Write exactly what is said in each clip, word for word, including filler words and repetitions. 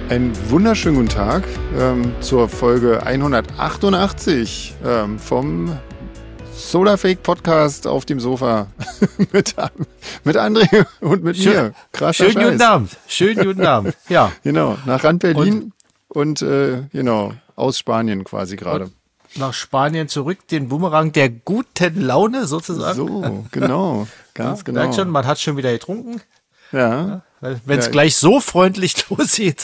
Einen wunderschönen guten Tag ähm, zur Folge hundertachtundachtzig ähm, vom Solarfake Podcast auf dem Sofa mit, mit André und mit Schön, mir. Krasser schönen Scheiß. guten Abend. Schönen guten Abend. Ja. Genau, nach Rand Berlin und, und äh, genau, aus Spanien quasi gerade. Nach Spanien zurück, den Boomerang der guten Laune sozusagen. So, genau, ganz ja, genau. Merkt schon, man hat schon wieder getrunken. Ja. ja Wenn es ja, gleich so freundlich losgeht.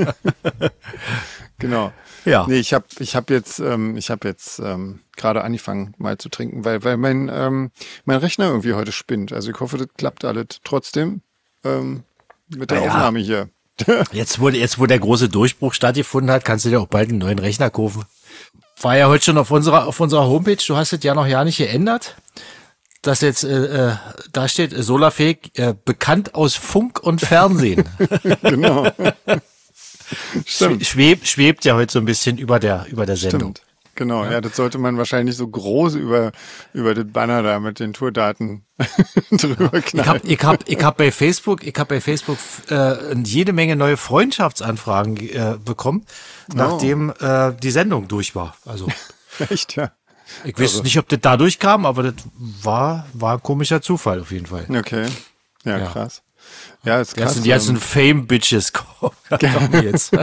Genau. Ja. Nee, ich habe ich hab jetzt, ähm, ich hab jetzt ähm, gerade angefangen mal zu trinken, weil, weil mein, ähm, mein Rechner irgendwie heute spinnt. Also ich hoffe, das klappt alles trotzdem ähm, mit der Na ja. Aufnahme hier. Jetzt, wo, jetzt, wo der große Durchbruch stattgefunden hat, kannst du dir auch bald einen neuen Rechner kaufen. War ja heute schon auf unserer, auf unserer Homepage, du hast es ja noch ja nicht geändert, dass jetzt äh, äh, da steht, Solarfake, äh, bekannt aus Funk und Fernsehen. Genau. Stimmt. Schwebt, schwebt ja heute so ein bisschen über der, über der Sendung. Stimmt. Genau, ja. ja, das sollte man wahrscheinlich so groß über, über das Banner da mit den Tourdaten drüber Ich knallen. habe ich hab, ich hab bei Facebook, ich hab bei Facebook äh, jede Menge neue Freundschaftsanfragen äh, bekommen, Oh. nachdem äh, die Sendung durch war. Also Echt, ja. ich weiß Also. nicht, ob das dadurch kam, aber das war, war ein komischer Zufall auf jeden Fall. Okay. Ja, Ja. krass. Ja, ist Die krass. ganzen, die ganzen Fame-Bitches kommen kommen jetzt.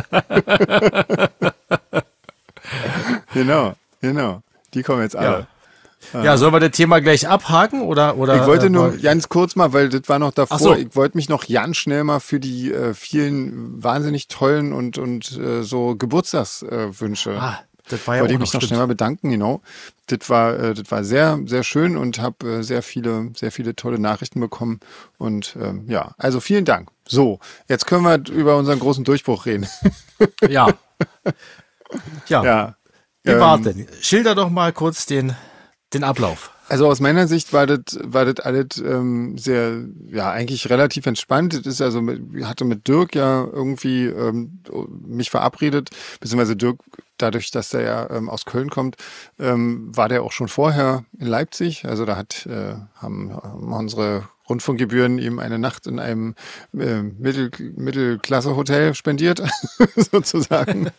Genau, genau. Die kommen jetzt alle. Ja. Ja, sollen wir das Thema gleich abhaken oder oder? Ich wollte äh, nur mal- ganz kurz mal, weil das war noch davor, Ach so. ich wollte mich noch ganz schnell mal für die äh, vielen wahnsinnig tollen und, und äh, so Geburtstagswünsche. Äh, Ah, das war ja wollte auch ich mich noch noch schnell mal bedanken, genau. Das war, äh, das war sehr, sehr schön und habe äh, sehr viele, sehr viele tolle Nachrichten bekommen. Und ähm, ja, also vielen Dank. So, jetzt können wir über unseren großen Durchbruch reden. Ja. Ja. ja. Wie Ähm, war denn? Schilder doch mal kurz den, den Ablauf. Also aus meiner Sicht war das, war das alles ähm, sehr, ja, eigentlich relativ entspannt. Das ist also, mit, ich hatte mit Dirk ja irgendwie ähm, mich verabredet, beziehungsweise Dirk, dadurch, dass der ja ähm, aus Köln kommt, ähm, war der auch schon vorher in Leipzig. Also da hat, äh, haben, haben unsere Rundfunkgebühren ihm eine Nacht in einem äh, Mittel, Mittelklasse-Hotel spendiert, sozusagen.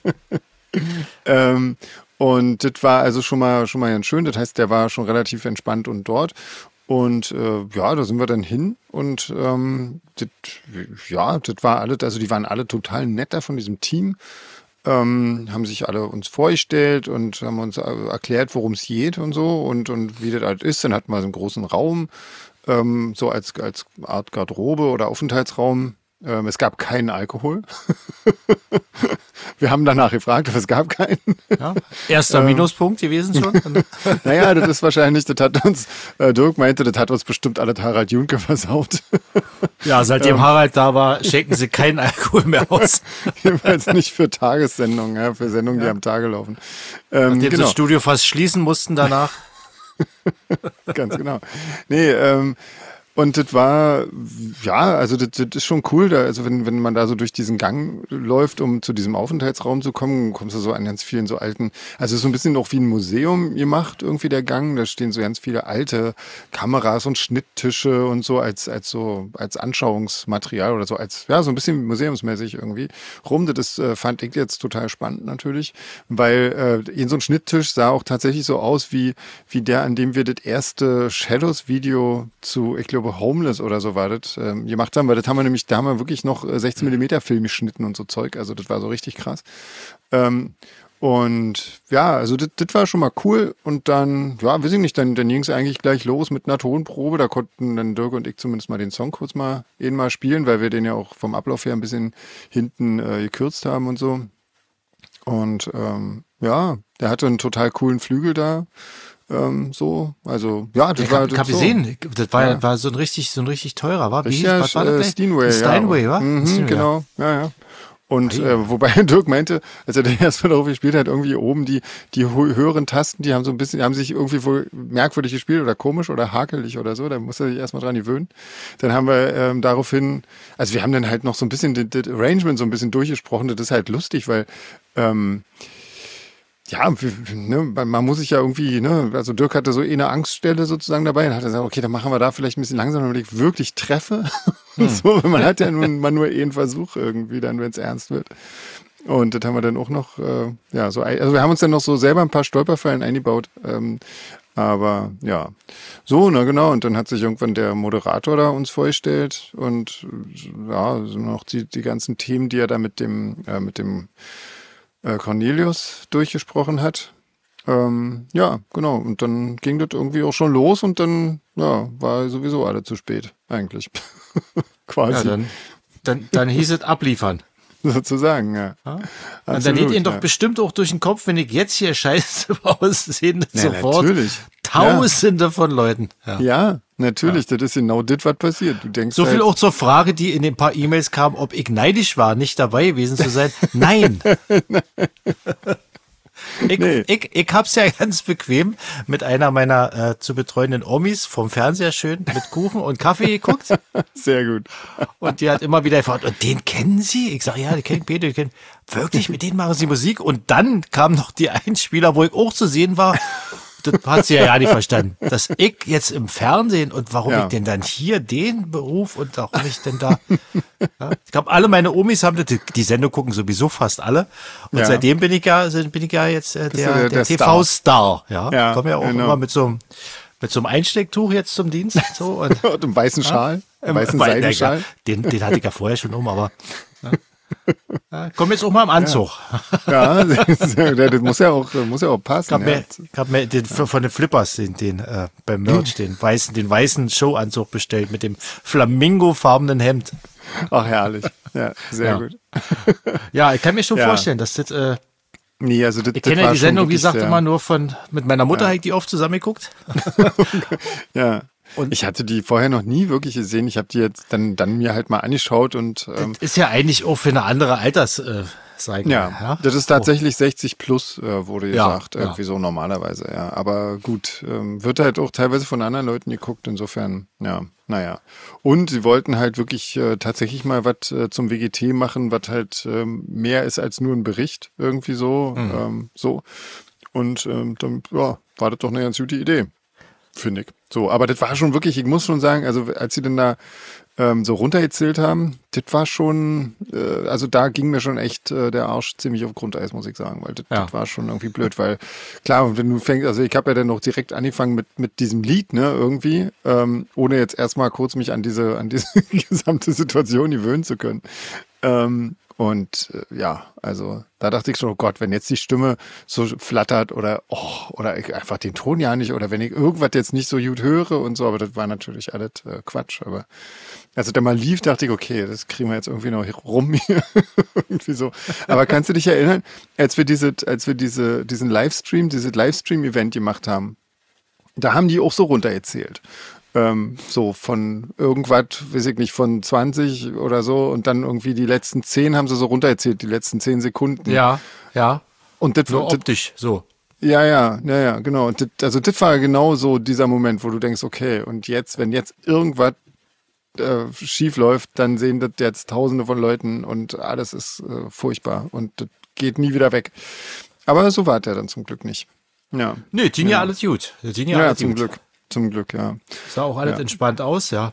ähm, Und das war also schon mal schon mal ganz schön. Das heißt, der war schon relativ entspannt und dort. Und äh, ja, da sind wir dann hin. Und ähm, das, ja, das war alles, also die waren alle total nett da von diesem Team. Ähm, haben sich alle uns vorgestellt und haben uns erklärt, worum es geht und so und, und wie das halt ist. Dann hatten wir so einen großen Raum, ähm, so als, als Art Garderobe oder Aufenthaltsraum. Ähm, es gab keinen Alkohol. Wir haben danach gefragt, aber es gab keinen. Ja? Erster Ähm. Minuspunkt gewesen schon. Naja, das ist wahrscheinlich, das hat uns, äh, Dirk meinte, das hat uns bestimmt alle Harald Junke versaut. Ja, seitdem Ähm. Harald da war, schenken sie keinen Alkohol mehr aus. Jedenfalls nicht für Tagessendungen, ja, für Sendungen, die Ja. am Tage laufen. Ähm, Nachdem sie genau, das Studio fast schließen mussten danach. ganz genau. Nee, ähm, und das war, ja, also das, das ist schon cool, da, also wenn, wenn man da so durch diesen Gang läuft, um zu diesem Aufenthaltsraum zu kommen, kommst du so an ganz vielen so alten, also es ist so ein bisschen auch wie ein Museum gemacht, irgendwie der Gang, da stehen so ganz viele alte Kameras und Schnitttische und so als, als so, als Anschauungsmaterial oder so, als, ja, so ein bisschen museumsmäßig irgendwie rum. Das äh, fand ich jetzt total spannend natürlich, weil äh, in so ein Schnitttisch sah auch tatsächlich so aus wie, wie der, an dem wir das erste Shadows-Video zu, ich glaube, Homeless oder so war das, ähm, gemacht haben, weil das haben wir nämlich, da haben wir wirklich noch äh, sechzehn Millimeter Film geschnitten und so Zeug, also das war so richtig krass. Ähm, und ja, also das, das war schon mal cool und dann, ja, weiß ich nicht, dann, dann ging es eigentlich gleich los mit einer Tonprobe, da konnten dann Dirk und ich zumindest mal den Song kurz mal eben mal spielen, weil wir den ja auch vom Ablauf her ein bisschen hinten äh, gekürzt haben und so. Und ähm, ja, der hatte einen total coolen Flügel da. Ähm, so, also ja, das Ich war hab, das hab so. gesehen, das war, Ja. war so ein richtig, so ein richtig teurer, war? Wie hieß, Ja, was war das? äh, gleich? Steinway, Steinway, ja. wa? Mhm, Steinway, genau, ja, ja. Und Ei. äh, wobei Dirk meinte, als er den erstmal darauf gespielt hat, irgendwie oben die, die hö- höheren Tasten, die haben so ein bisschen, die haben sich irgendwie wohl merkwürdig gespielt oder komisch oder hakelig oder so, da muss er sich erstmal dran gewöhnen. Dann haben wir ähm, daraufhin, also wir haben dann halt noch so ein bisschen das, das Arrangement so ein bisschen durchgesprochen, das ist halt lustig, weil ähm, ja, ne, man muss sich ja irgendwie, ne, also Dirk hatte so eh eine Angststelle sozusagen dabei und hat gesagt, okay, dann machen wir da vielleicht ein bisschen langsamer, damit ich wirklich treffe. Hm. So, man hat ja nun mal nur eh einen Versuch irgendwie dann, wenn es ernst wird. Und das haben wir dann auch noch, äh, ja, so, also wir haben uns dann noch so selber ein paar Stolperfallen eingebaut. Ähm, aber ja, so, na genau. Und dann hat sich irgendwann der Moderator da uns vorgestellt und ja, so noch die, die ganzen Themen, die er da mit dem, äh, mit dem äh, Cornelius durchgesprochen hat. Ähm, ja, genau. Und dann ging das irgendwie auch schon los und dann, ja, war sowieso alle zu spät, eigentlich. Quasi. Ja, dann, dann, dann hieß es abliefern. Sozusagen, ja. ja. Und dann geht Ihnen doch ja. bestimmt auch durch den Kopf, wenn ich jetzt hier Scheiße baue, sehen das ja, sofort natürlich. Tausende ja. von Leuten. Ja, ja natürlich. Ja. Das ist genau das, was passiert. Du denkst so viel halt, auch zur Frage, die in den paar E-Mails kam, ob ich neidisch war, nicht dabei gewesen zu sein. Nein. Ich, nee. ich, ich hab's ja ganz bequem mit einer meiner äh, zu betreuenden Omis vom Fernseher schön mit Kuchen und Kaffee geguckt. Sehr gut. Und die hat immer wieder gefragt, und den kennen Sie? Ich sage, ja, den kennen Peter, den kennen. Wirklich, mit denen machen Sie Musik? Und dann kamen noch die Einspieler, wo ich auch zu sehen war. Das hat sie ja ja nicht verstanden. Dass ich jetzt im Fernsehen und warum ja. ich denn dann hier den Beruf und warum ich denn da. Ja, ich glaube, alle meine Omis haben das, die Sendung gucken sowieso fast alle. Und ja. seitdem bin ich ja, bin ich ja jetzt äh, der, der, der T V-Star. Ja, ja, komme ja auch genau. immer mit so einem mit so einem Einstecktuch jetzt zum Dienst. So, und, und einem weißen Schal, ja, einem weißen Seidenschal. Den, den hatte ich ja vorher schon um, aber. Ja. Ja, komm jetzt auch mal im Anzug. Ja, ja das muss ja auch, muss ja auch passen. Ich habe mir, ich hab mir den, ja. von den Flippers den, den äh, beim Merch den weißen, den weißen Showanzug bestellt mit dem flamingofarbenen Hemd. Ach, herrlich. Ja, sehr ja. gut. Ja, ich kann mir schon ja. vorstellen, dass das. Äh, nee, also das, ich kenne ja die Sendung, wie gesagt, immer nur von mit meiner Mutter, ja. habe ich die oft zusammengeguckt. Ja. Und ich hatte die vorher noch nie wirklich gesehen. Ich habe die jetzt dann, dann mir halt mal angeschaut und ähm, das ist ja eigentlich auch für eine andere Altersseite. Äh, ja, ja, das ist tatsächlich oh. sechzig plus, äh, wurde ja, gesagt, irgendwie ja. so normalerweise, ja. Aber gut, ähm, wird halt auch teilweise von anderen Leuten geguckt, insofern, ja, naja. Und sie wollten halt wirklich äh, tatsächlich mal was äh, zum W G T machen, was halt ähm, mehr ist als nur ein Bericht, irgendwie so, mhm. ähm, so. Und ähm, dann, ja, war das doch eine ganz gute Idee. Finde ich. So, aber das war schon wirklich, ich muss schon sagen, also als sie denn da ähm, so runtergezählt haben, das war schon, äh, also da ging mir schon echt äh, der Arsch ziemlich auf Grundeis, muss ich sagen, weil das, ja. das war schon irgendwie blöd, weil klar, wenn du fängst, also ich habe ja dann noch direkt angefangen mit mit diesem Lied, ne, irgendwie, ähm, ohne jetzt erstmal kurz mich an diese an diese gesamte Situation gewöhnen zu können. Ähm, Und äh, ja, also da dachte ich schon, oh Gott, wenn jetzt die Stimme so flattert oder oh, oder ich einfach den Ton ja nicht oder wenn ich irgendwas jetzt nicht so gut höre und so, aber das war natürlich alles äh, Quatsch. Aber als es dann mal lief, dachte ich, okay, das kriegen wir jetzt irgendwie noch rum hier. Irgendwie so. Aber kannst du dich erinnern, als wir diese, als wir diese, diesen Livestream, dieses Livestream-Event gemacht haben, da haben die auch so runtererzählt. Ähm, so von irgendwas, weiß ich nicht, von zwanzig oder so und dann irgendwie die letzten zehn haben sie so runtererzählt, die letzten zehn Sekunden. Ja, ja. Und das nur optisch, so. Ja, ja, ja, ja, genau. Und das, also das war genau so dieser Moment, wo du denkst, okay, und jetzt, wenn jetzt irgendwas äh, schief läuft, dann sehen das jetzt Tausende von Leuten und alles ist äh, furchtbar und das geht nie wieder weg. Aber so war der dann zum Glück nicht. Ja. Nee, ging ja, ja alles gut. Ging ja, ja alles zum gut. Glück. Zum Glück, ja. Sah auch alles ja. entspannt aus, ja.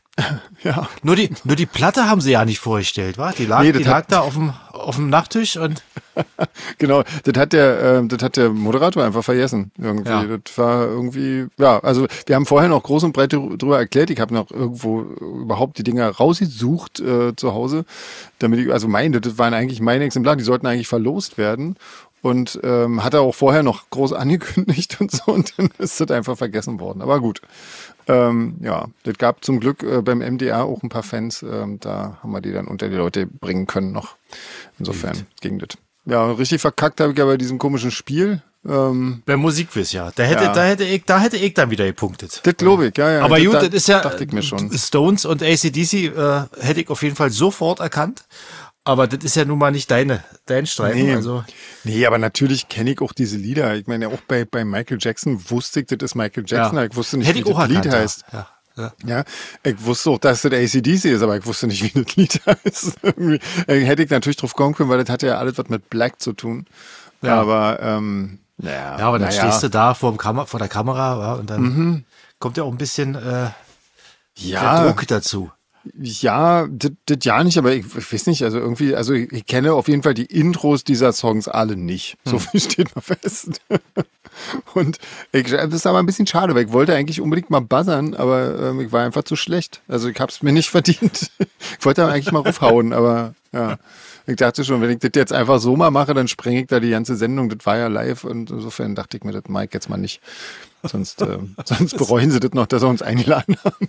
Ja. Nur die, nur die Platte haben sie ja nicht vorgestellt, wa? Die lag, nee, die lag da auf dem, auf dem Nachttisch und. Genau, das hat der, äh, das hat der Moderator einfach vergessen. Irgendwie. Ja. Das war irgendwie, ja, also wir haben vorher noch groß und breit drüber erklärt. Ich habe noch irgendwo überhaupt die Dinger rausgesucht äh, zu Hause, damit ich, also meine, das waren eigentlich meine Exemplare, die sollten eigentlich verlost werden. Und ähm, hat er auch vorher noch groß angekündigt und so und dann ist das einfach vergessen worden. Aber gut, ähm, ja, das gab zum Glück äh, beim M D R auch ein paar Fans. Ähm, da haben wir die dann unter die Leute bringen können noch. Insofern Gut. ging das. Ja, richtig verkackt habe ich ja bei diesem komischen Spiel. Ähm, beim Musikquiz, ja. Da hätte, ja. da hätte ich, da hätte ich dann wieder gepunktet. Das glaube ich, ja, ja. Aber das, gut, da, das ist ja, dachte ich mir schon. Stones und A C D C äh, hätte ich auf jeden Fall sofort erkannt. Aber das ist ja nun mal nicht deine, dein Streifen. Nee, also. nee, aber natürlich kenne ich auch diese Lieder. Ich meine, auch bei, bei Michael Jackson wusste ich, das ist Michael Jackson. Ja. Ich wusste nicht, Hätte wie ich das Lied erkannt, heißt. Ja. Ja. ja, ich wusste auch, dass das A C D C ist, aber ich wusste nicht, wie das Lied heißt. Irgendwie hätte ich natürlich drauf kommen können, weil das hatte ja alles was mit Black zu tun. Ja. Aber, ähm, naja. Ja, aber dann naja. stehst du da vor, dem Kam- vor der Kamera ja, und dann Mhm. kommt ja auch ein bisschen äh, Ja. der Druck dazu. Ja, das das ja nicht, aber ich, ich weiß nicht, also irgendwie, also ich, ich kenne auf jeden Fall die Intros dieser Songs alle nicht. So viel steht mal fest. Und ich, das ist aber ein bisschen schade, weil ich wollte eigentlich unbedingt mal buzzern, aber ähm, ich war einfach zu schlecht. Also ich habe es mir nicht verdient. Ich wollte da eigentlich mal raufhauen, aber ja. Ich dachte schon, wenn ich das jetzt einfach so mal mache, dann sprenge ich da die ganze Sendung. Das war ja live und insofern dachte ich mir, das Mike jetzt mal nicht. Sonst, äh, sonst bereuen sie das noch, dass sie uns eingeladen haben.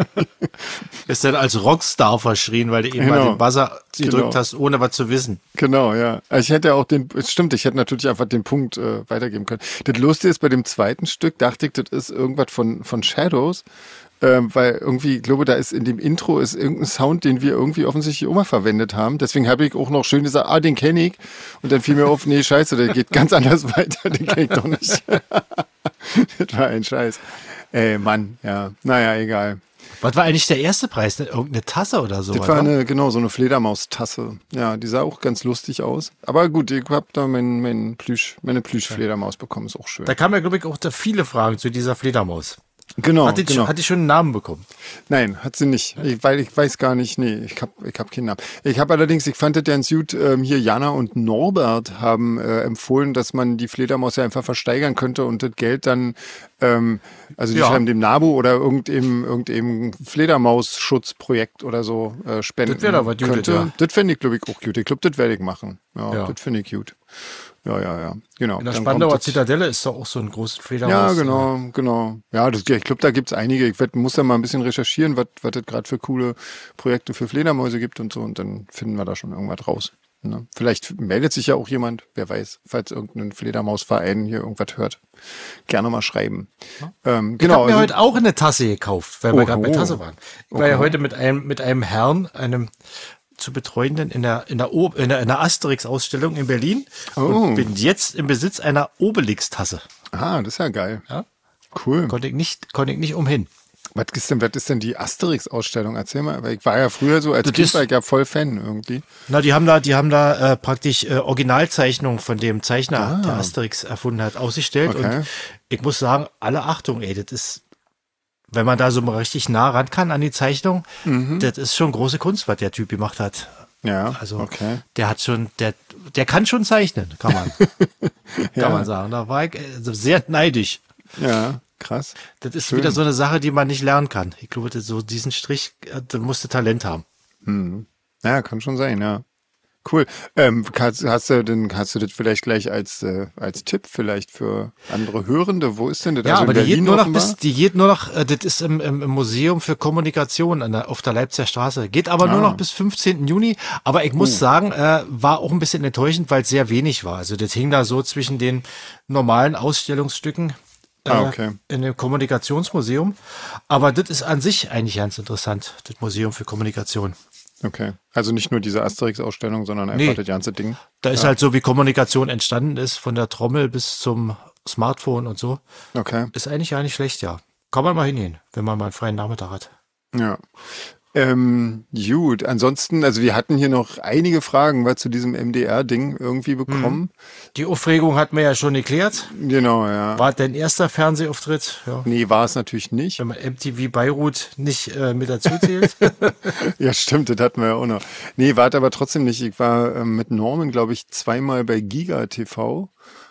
Ist dann als Rockstar verschrien, weil du eben Genau. mal den Buzzer gedrückt Genau. hast, ohne was zu wissen. Genau, ja. Also ich hätte auch den, es stimmt, ich hätte natürlich einfach den Punkt äh, weitergeben können. Das Lustige ist, bei dem zweiten Stück dachte ich, das ist irgendwas von, von Shadows, ähm, weil irgendwie, ich glaube, da ist in dem Intro ist irgendein Sound, den wir irgendwie offensichtlich auch mal verwendet haben. Deswegen habe ich auch noch schön gesagt, ah, den kenne ich. Und dann fiel mir auf, nee, scheiße, der geht ganz anders weiter, den kenne ich doch nicht. Das war ein Scheiß. Ey, Mann, ja. Naja, egal. Was war eigentlich der erste Preis? Irgendeine Tasse oder so? Das war eine, genau, so eine Fledermaustasse. Ja, die sah auch ganz lustig aus. Aber gut, ich habe da mein, mein Plüsch, meine Plüschfledermaus bekommen, ist auch schön. Da kamen ja, glaube ich, auch da viele Fragen zu dieser Fledermaus. Genau, Hat die, genau. hat die schon einen Namen bekommen? Nein, hat sie nicht. Ich, weil ich weiß gar nicht, nee, ich habe ich hab keinen Namen. Ich habe allerdings, ich fand das ganz gut, ähm, hier Jana und Norbert haben äh, empfohlen, dass man die Fledermaus ja einfach versteigern könnte und das Geld dann, ähm, also die Ja. schreiben dem NABU oder irgendeinem, irgendeinem Fledermausschutzprojekt oder so äh, spenden Das wäre doch was Gutes, könnte. ja. Das fände ich, glaube ich, auch gut. Ich glaube, das werde ich machen. Ja, Ja. das finde ich gut. Ja, ja, ja, genau. In der Dann Spandauer kommt das- Zitadelle ist doch auch so ein großes Fledermaus. ja, genau, genau. Ja, das, ich glaube, da gibt's einige. Ich werd, muss da mal ein bisschen recherchieren, was was es gerade für coole Projekte für Fledermäuse gibt und so. Und dann finden wir da schon irgendwas raus. Ne? Vielleicht meldet sich ja auch jemand, wer weiß, falls irgendein Fledermausverein hier irgendwas hört. Gerne mal schreiben. Ähm, Ich genau. habe mir also- heute auch eine Tasse gekauft, weil wir Oh, gerade bei oh. Tasse waren. Ich war ja Okay. heute mit einem, mit einem Herrn, einem zu Betreuenden in der, in der, O- in der, in der Asterix-Ausstellung in Berlin Oh. und bin jetzt im Besitz einer Obelix-Tasse. ah, das ist ja geil. Ja? Cool. Konnte ich nicht, konnte ich nicht umhin. Was ist denn, was ist denn die Asterix-Ausstellung? Erzähl mal. Weil ich war ja früher so als Das Kind, ist- war ich ja voll Fan irgendwie. Na, die haben da, die haben da äh, praktisch äh, Originalzeichnungen von dem Zeichner, Ah. der Asterix erfunden hat, ausgestellt. Okay. Und ich muss sagen, alle Achtung, ey, das ist, wenn man da so mal richtig nah ran kann an die Zeichnung, Mhm. das ist schon große Kunst, was der Typ gemacht hat. Ja, Also okay. der hat schon, der, der kann schon zeichnen, kann man, Ja. kann man sagen. Da war ich also sehr neidisch. Ja, krass. Das ist Schön. wieder so eine Sache, die man nicht lernen kann. Ich glaube, das so diesen Strich, äh, da musst du Talent haben. Ja, kann schon sein, ja. Cool. Ähm, hast, hast du denn, hast du das vielleicht gleich als, äh, als Tipp vielleicht für andere Hörende? Wo ist denn das? Ja, Also in aber die geht Berlin nur noch offenbar? bis, die geht nur noch, äh, das ist im, im, im Museum für Kommunikation an der, auf der Leipziger Straße. Geht aber nur Ah. noch bis fünfzehnten Juni. Aber ich muss sagen, äh, war auch ein bisschen enttäuschend, weil es sehr wenig war. Also das hing da so zwischen den normalen Ausstellungsstücken äh, Ah, okay. in dem Kommunikationsmuseum. Aber das ist an sich eigentlich ganz interessant, das Museum für Kommunikation. Okay. Also nicht nur diese Asterix-Ausstellung, sondern einfach Nee. das ganze Ding. Da ist halt so, wie Kommunikation entstanden ist, von der Trommel bis zum Smartphone und so. Okay. Ist eigentlich gar nicht schlecht, ja. Kann man mal hingehen, wenn man mal einen freien Nachmittag hat. Ja. Ähm, gut, ansonsten, also wir hatten hier noch einige Fragen was zu diesem M D R-Ding irgendwie bekommen. Die Aufregung hatten wir ja schon geklärt. Genau, ja. War dein erster Fernsehauftritt? Ja. Nee, war es natürlich nicht. Wenn man M T V Beirut nicht äh, mit dazu zählt. Ja, stimmt, das hatten wir ja auch noch. Nee, warte aber trotzdem nicht. Ich war ähm, mit Norman, glaube ich, zweimal bei Giga T V.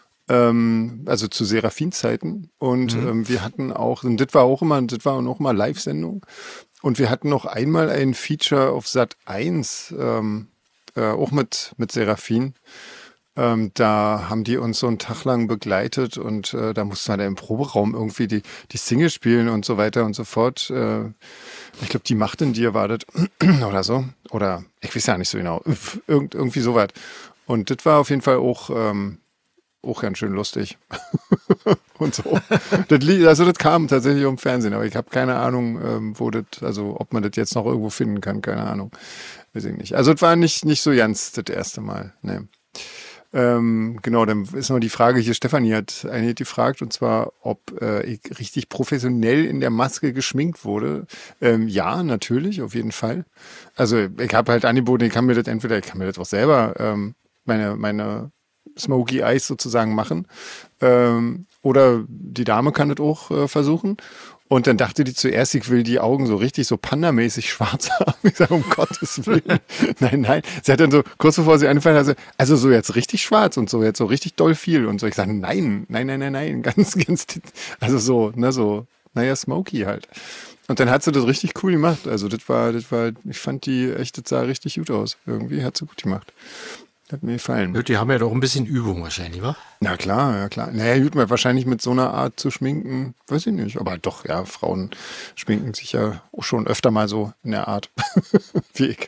Ähm, also zu Seraphin-Zeiten. Und ähm, wir hatten auch, und das war auch immer, das war auch mal Live-Sendung. Und wir hatten noch einmal ein Feature auf Sat eins, ähm, äh, auch mit, mit Seraphin. Ähm, da haben die uns so einen Tag lang begleitet und äh, da mussten wir da im Proberaum irgendwie die, die Single spielen und so weiter und so fort. Äh, ich glaube, die Macht in dir war das oder so. Oder ich weiß ja nicht so genau. Irgend, irgendwie so weit. Und das war auf jeden Fall auch, ähm, auch ganz schön lustig. Und so. Das, li- also das kam tatsächlich im Fernsehen, aber ich habe keine Ahnung, ähm, wo das, also ob man das jetzt noch irgendwo finden kann, keine Ahnung. Weiß ich nicht. Also es war nicht, nicht so ganz das erste Mal. Nee. Ähm, genau, dann ist noch die Frage hier, Stefanie hat eine gefragt, und zwar, ob äh, ich richtig professionell in der Maske geschminkt wurde. Ähm, ja, natürlich, auf jeden Fall. Also ich habe halt angeboten, ich kann mir das entweder, ich kann mir das auch selber, ähm, meine, meine Smoky Eyes sozusagen machen. Ähm, oder die Dame kann das auch äh, versuchen. Und dann dachte die zuerst, ich will die Augen so richtig so pandamäßig schwarz haben. Ich sage, um Gottes Willen. Nein, nein. Sie hat dann so, kurz bevor sie angefangen hat, also, also so jetzt richtig schwarz und so, jetzt so richtig doll viel und so. Ich sage, nein, nein, nein, nein, nein, ganz, ganz, also so, ne, so, naja, Smoky halt. Und dann hat sie das richtig cool gemacht. Also das war, das war, ich fand die echt, das sah richtig gut aus. Irgendwie hat sie gut gemacht. Hat mir gefallen. Die haben ja doch ein bisschen Übung wahrscheinlich, wa? Na klar, ja klar. Naja, gut, wahrscheinlich mit so einer Art zu schminken, weiß ich nicht. Aber doch, ja, Frauen schminken sich ja schon öfter mal so in der Art wie ich.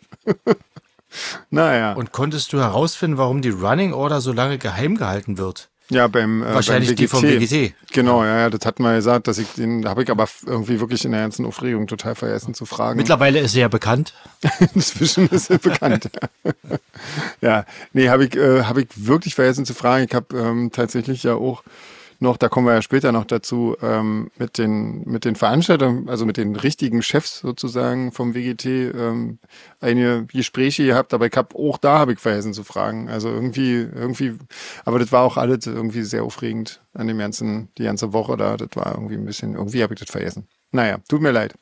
Naja. Und konntest du herausfinden, warum die Running Order so lange geheim gehalten wird? Ja, beim äh, Wahrscheinlich beim die vom W G T. Genau, ja, ja, das hat man gesagt, dass ich den, habe ich aber irgendwie wirklich in der ganzen Aufregung total vergessen zu fragen. Mittlerweile ist er ja bekannt. Inzwischen ist er bekannt. Ja, ja. Nee, habe ich, äh, hab ich wirklich vergessen zu fragen. Ich habe ähm, tatsächlich ja auch noch, da kommen wir ja später noch dazu, ähm, mit den mit den Veranstaltern, also mit den richtigen Chefs sozusagen vom W G T, ähm, einige Gespräche gehabt, aber ich habe auch da habe ich vergessen zu fragen. Also irgendwie, irgendwie, aber das war auch alles irgendwie sehr aufregend an dem ganzen, die ganze Woche da. Das war irgendwie ein bisschen, irgendwie habe ich das vergessen. Naja, tut mir leid.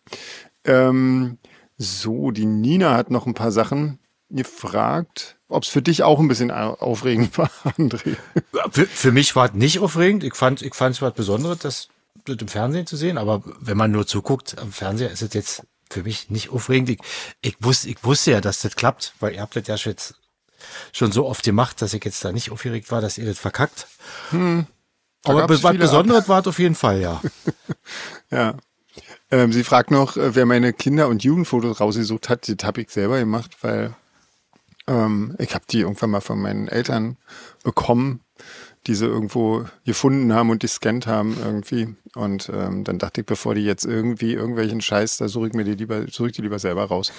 Ähm, so, die Nina hat noch ein paar Sachen gefragt, ob es für dich auch ein bisschen aufregend war, André. Für, für mich war es nicht aufregend. Ich fand, ich fand es was Besonderes, das, das im Fernsehen zu sehen. Aber wenn man nur zuguckt am Fernseher, ist es jetzt für mich nicht aufregend. Ich, ich, wusste, ich wusste ja, dass das klappt, weil ihr habt das ja schon, jetzt schon so oft gemacht, dass ich jetzt da nicht aufgeregt war, dass ihr das verkackt. Hm, da aber was Besonderes war es auf jeden Fall, ja. Ja. Ähm, sie fragt noch, wer meine Kinder- und Jugendfotos rausgesucht hat. Das habe ich selber gemacht, weil Ähm, ich habe die irgendwann mal von meinen Eltern bekommen, die sie irgendwo gefunden haben und gescannt haben irgendwie. Und ähm, dann dachte ich, bevor die jetzt irgendwie irgendwelchen Scheiß, da suche ich mir die lieber, suche ich die lieber selber raus.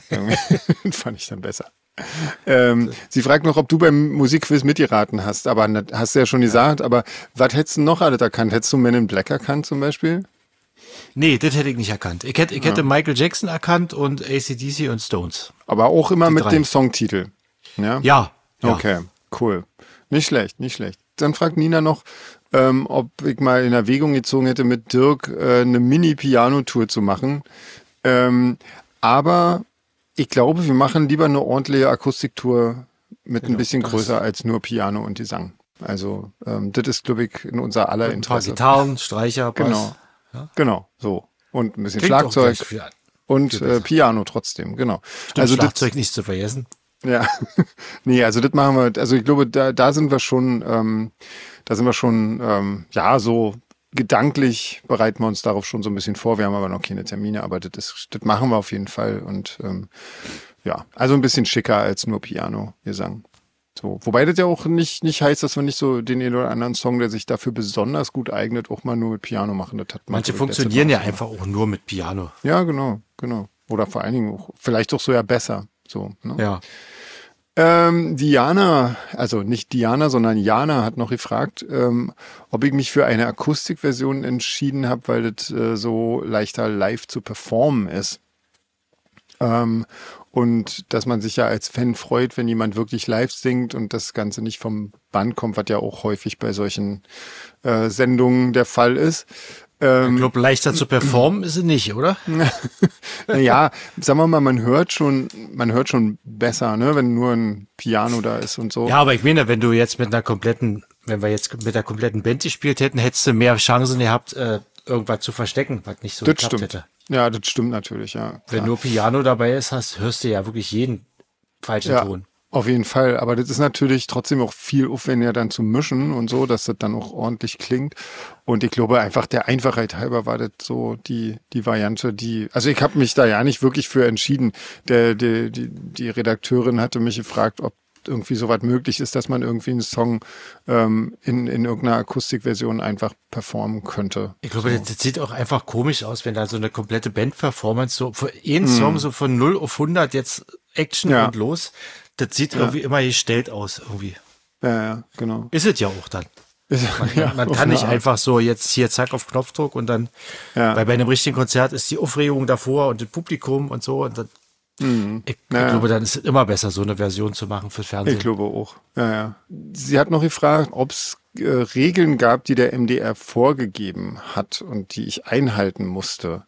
Fand ich dann besser. Ähm, sie fragt noch, ob du beim Musikquiz mitgeraten hast, aber hast du ja schon gesagt, aber was hättest du noch alles erkannt? Hättest du Men in Black erkannt zum Beispiel? Nee, das hätte ich nicht erkannt. Ich hätte, ich hätte ja. Michael Jackson erkannt und A C D C und Stones. Aber auch immer Die mit drei. dem Songtitel. Ja? Ja, ja. Okay, cool. Nicht schlecht, nicht schlecht. Dann fragt Nina noch, ähm, ob ich mal in Erwägung gezogen hätte, mit Dirk äh, eine Mini-Piano-Tour zu machen. Ähm, aber ich glaube, wir machen lieber eine ordentliche Akustiktour mit genau, ein bisschen größer als nur Piano und Gesang. Also ähm, das ist, glaube ich, in unser aller Interesse. Ein paar Gitarren, Streicher, Bass. Genau. Ja? Genau, so. Und ein bisschen Klingt Schlagzeug und äh, Piano trotzdem, genau. Stimmt, also Schlagzeug das, nicht zu vergessen. Ja, nee, also das machen wir, also ich glaube, da, da sind wir schon, ähm, da sind wir schon, ähm, ja, so gedanklich bereiten wir uns darauf schon so ein bisschen vor. Wir haben aber noch keine Termine, aber das, ist, das machen wir auf jeden Fall. Und ähm, ja, also ein bisschen schicker als nur Piano, Gesang. So, wobei das ja auch nicht, nicht heißt, dass wir nicht so den einen oder anderen Song, der sich dafür besonders gut eignet, auch mal nur mit Piano machen. Das hat Manche funktionieren ja einfach auch nur mit Piano. Ja, genau, genau. Oder vor allen Dingen auch, vielleicht auch so ja besser. So, ne? Ja. Ähm, Diana, also nicht Diana, sondern Jana hat noch gefragt, ähm, ob ich mich für eine Akustikversion entschieden habe, weil das äh, so leichter live zu performen ist. Ähm, und dass man sich ja als Fan freut, wenn jemand wirklich live singt und das Ganze nicht vom Band kommt, was ja auch häufig bei solchen äh, Sendungen der Fall ist. Ähm, ich glaube, leichter zu performen ist es nicht, oder? Naja, sagen wir mal, man hört schon, man hört schon besser, ne, wenn nur ein Piano da ist und so. Ja, aber ich meine, wenn du jetzt mit einer kompletten, wenn wir jetzt mit der kompletten Band gespielt hätten, hättest du mehr Chancen gehabt, äh, irgendwas zu verstecken, was nicht so das geklappt stimmt. hätte. Ja, das stimmt natürlich, ja. Klar. Wenn nur Piano dabei ist, hast, hörst du ja wirklich jeden falschen ja, Ton. Auf jeden Fall, aber das ist natürlich trotzdem auch viel aufwendiger dann zu mischen und so, dass das dann auch ordentlich klingt. Und ich glaube einfach der Einfachheit halber war das so die die Variante, die, also ich habe mich da ja nicht wirklich für entschieden. Der, der die die Redakteurin hatte mich gefragt, ob irgendwie so was möglich ist, dass man irgendwie einen Song ähm, in in irgendeiner Akustikversion einfach performen könnte. Ich glaube, so. das, das sieht auch einfach komisch aus, wenn da so eine komplette Band-Performance so für jeden mm. Song so von null auf hundert jetzt Action ja. und los. Das sieht ja. irgendwie immer gestellt aus, irgendwie. Ja, ja, genau. Ist es ja auch dann. Man, ja, man kann nicht einfach so jetzt hier zack auf Knopfdruck und dann, ja. weil bei einem richtigen Konzert ist die Aufregung davor und das Publikum und so und das, Mhm. Ich, naja. ich glaube, dann ist es immer besser, so eine Version zu machen für Fernsehen. Ich glaube auch. Ja, ja. Sie hat noch gefragt, ob es äh, Regeln gab, die der M D R vorgegeben hat und die ich einhalten musste.